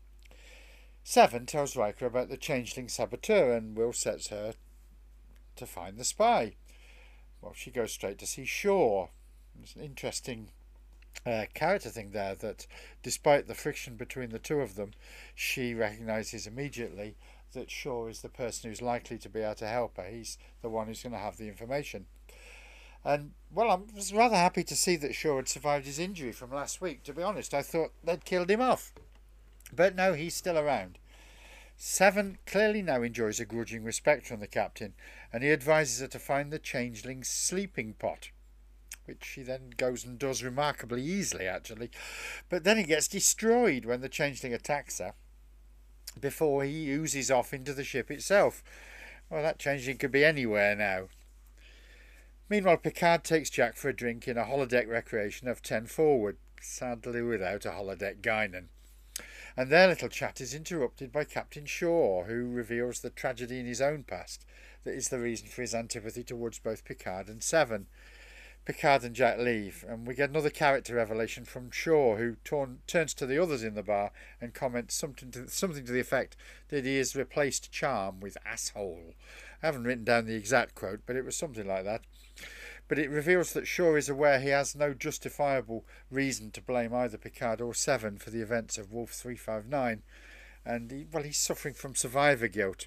Seven tells Riker about the changeling saboteur, and Will sets her to find the spy. Well, she goes straight to see Shaw. There's an interesting character thing there, that despite the friction between the two of them, she recognises immediately that Shaw is the person who's likely to be able to help her. He's the one who's going to have the information. And, well, I was rather happy to see that Shaw had survived his injury from last week. To be honest, I thought they'd killed him off. But no, he's still around. Seven clearly now enjoys a grudging respect from the captain, and he advises her to find the changeling's sleeping pot, which she then goes and does remarkably easily, actually. But then it gets destroyed when the changeling attacks her, before he oozes off into the ship itself. Well, that changeling could be anywhere now. Meanwhile, Picard takes Jack for a drink in a holodeck recreation of 10 Forward, sadly without a holodeck Guinan. And their little chat is interrupted by Captain Shaw, who reveals the tragedy in his own past that is the reason for his antipathy towards both Picard and Seven. Picard and Jack leave, and we get another character revelation from Shaw, who turns to the others in the bar and comments something to the effect that he has replaced charm with asshole. I haven't written down the exact quote, but it was something like that. But it reveals that Shaw is aware he has no justifiable reason to blame either Picard or Seven for the events of Wolf 359, and he's suffering from survivor guilt.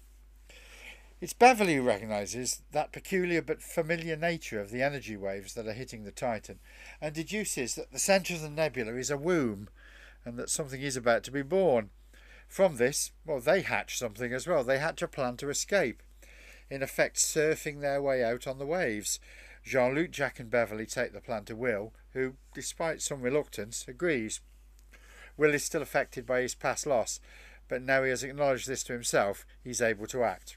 It's Beverly who recognises that peculiar but familiar nature of the energy waves that are hitting the Titan, and deduces that the centre of the nebula is a womb, and that something is about to be born. From this, they hatch something as well. They hatch a plan to escape, in effect surfing their way out on the waves. Jean-Luc, Jack and Beverly take the plan to Will, who, despite some reluctance, agrees. Will is still affected by his past loss, but now he has acknowledged this to himself, he's able to act.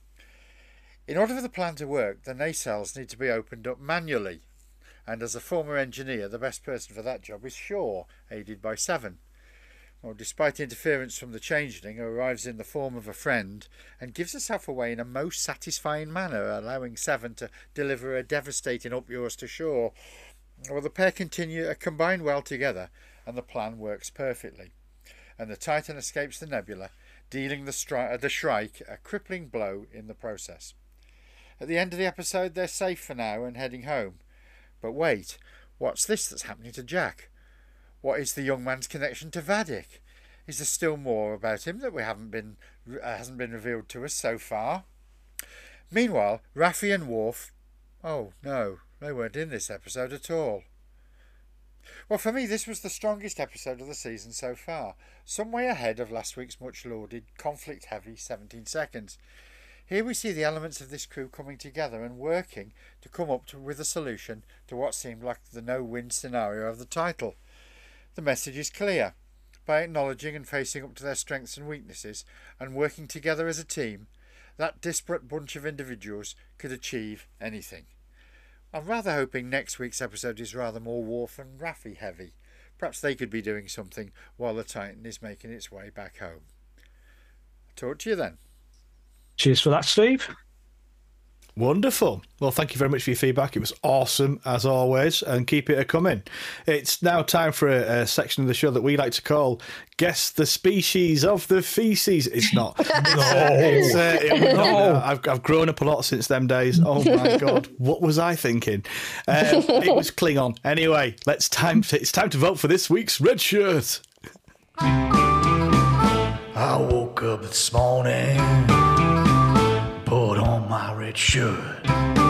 In order for the plan to work, the nacelles need to be opened up manually, and as a former engineer, the best person for that job is Shaw, aided by Seven. Well, despite interference from the changeling, who arrives in the form of a friend and gives herself away in a most satisfying manner, allowing Seven to deliver a devastating up yours to Shaw, the pair combine well together, and the plan works perfectly. And the Titan escapes the nebula, dealing the Shrike a crippling blow in the process. At the end of the episode, they're safe for now and heading home. But wait, what's this that's happening to Jack? What is the young man's connection to Vadic? Is there still more about him that hasn't been revealed to us so far? Meanwhile, Raffi and Worf... Oh, no, they weren't in this episode at all. Well, for me, this was the strongest episode of the season so far, some way ahead of last week's much-lauded, conflict-heavy 17 seconds. Here we see the elements of this crew coming together and working to come up with a solution to what seemed like the no-win scenario of the title. The message is clear. By acknowledging and facing up to their strengths and weaknesses and working together as a team, that disparate bunch of individuals could achieve anything. I'm rather hoping next week's episode is rather more Worf and Raffi heavy. Perhaps they could be doing something while the Titan is making its way back home. Talk to you then. Cheers for that, Steve. Wonderful. Well, thank you very much for your feedback. It was awesome, as always, and keep it a-coming. It's now time for a section of the show that we like to call Guess the Species of the Feces. It's not. I've grown up a lot since them days. Oh, my God. What was I thinking? It was Klingon. Anyway, it's time to vote for this week's Red Shirt. I woke up this morning, put on my red shirt.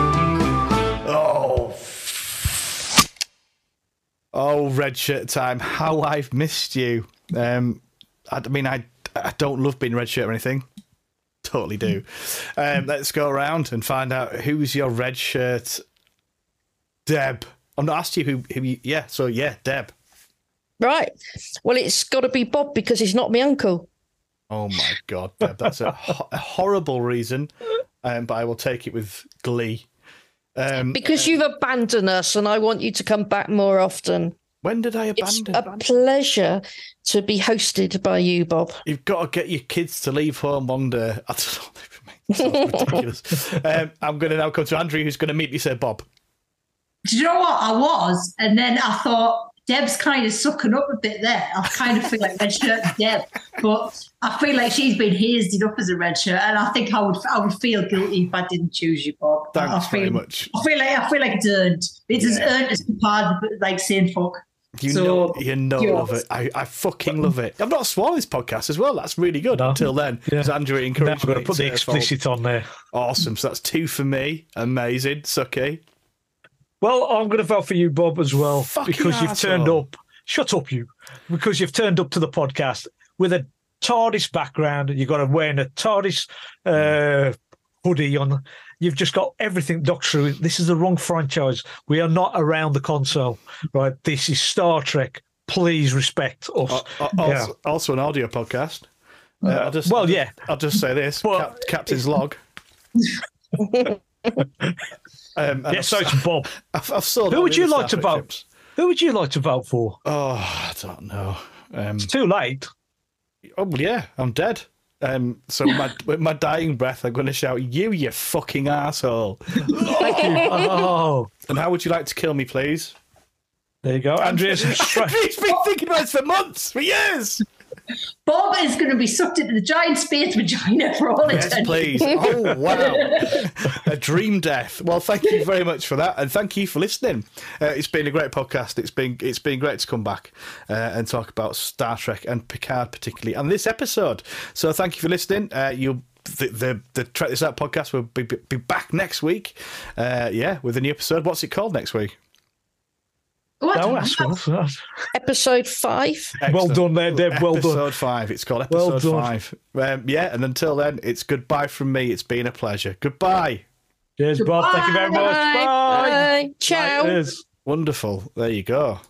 Oh, Red Shirt time. How I've missed you. I don't love being Red Shirt or anything. Totally do. Let's go around and find out who's your Red Shirt. Deb. I'm not asked you who yeah, so yeah, Deb. Right. Well, it's got to be Bob because he's not my uncle. Oh, my God, Deb. That's a horrible reason, but I will take it with glee. Because you've abandoned us and I want you to come back more often. When did I It's abandon? a pleasure to be hosted by you, Bob. You've got to get your kids to leave home one day. I don't know. It sounds ridiculous. I'm going to now come to Andrew, who's going to meet me, say Bob. Do you know what I was? And then I thought, Deb's kind of sucking up a bit there. I kind of feel like red shirt Deb, but I feel like she's been hazed enough as a red shirt, and I think I would feel guilty if I didn't choose you, Bob. Thanks very much. I feel like it's earned. It's as earned as part of like saying fuck. You know, love it. I fucking love it. I've not sworn this podcast as well. That's really good. No. Until then, because Andrew encouraged Now I'm me going to put the explicit on there. Awesome. So that's 2 for me. Amazing. Sucky. Well, I'm going to vote for you, Bob, as well, Fucking because you've turned arsehole. up. Shut up, you. Because you've turned up to the podcast with a TARDIS background. You've got wearing a TARDIS hoodie on. You've just got everything, Doctor Who. This is the wrong franchise. We are not around the console, right? This is Star Trek. Please respect us. Also an audio podcast. I'll just say this. Well, Captain's log. So it's Bob. I've sold Who all would the you other like to Star Trek vote? ships. Who would you like to vote for? Oh, I don't know. It's too late. Oh, well, yeah, I'm dead. So with my dying breath, I'm going to shout, you fucking arsehole. Thank you. Oh, And how would you like to kill me, please? there you go. Andrea's He's been thinking about this for months, for years. Bob is going to be sucked into the giant space vagina for all Yes, eternity. please. Oh, wow. A dream death. Well, thank you very much for that. And thank you for listening. It's been a great podcast. It's been great to come back and talk about Star Trek and Picard particularly, and this episode. So thank you for listening. The Trek This Out podcast will be back next week. With a new episode. What's it called next week? What? No, that's Episode 5. well done there, Deb. Well done. Episode 5. It's called Well Episode done. 5. And until then, it's goodbye from me. It's been a pleasure. Goodbye. Cheers, Bob. Thank you very much. Bye. Bye. Ciao. Cheers. Wonderful. There you go.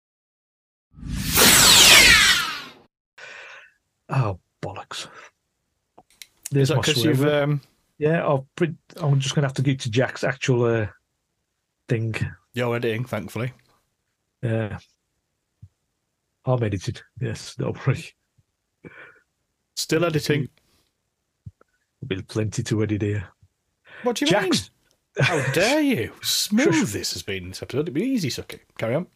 Oh, bollocks. Is There's that my because swear you've... word. Yeah, I'm just going to have to go to Jack's actual thing. You're editing, thankfully. Yeah. I'm edited. Yes, don't worry. Still editing. There'll be plenty to edit here. What do you Jack's. mean? How dare you? Smooth this has been this episode. It'd be easy, Sucky. Carry on.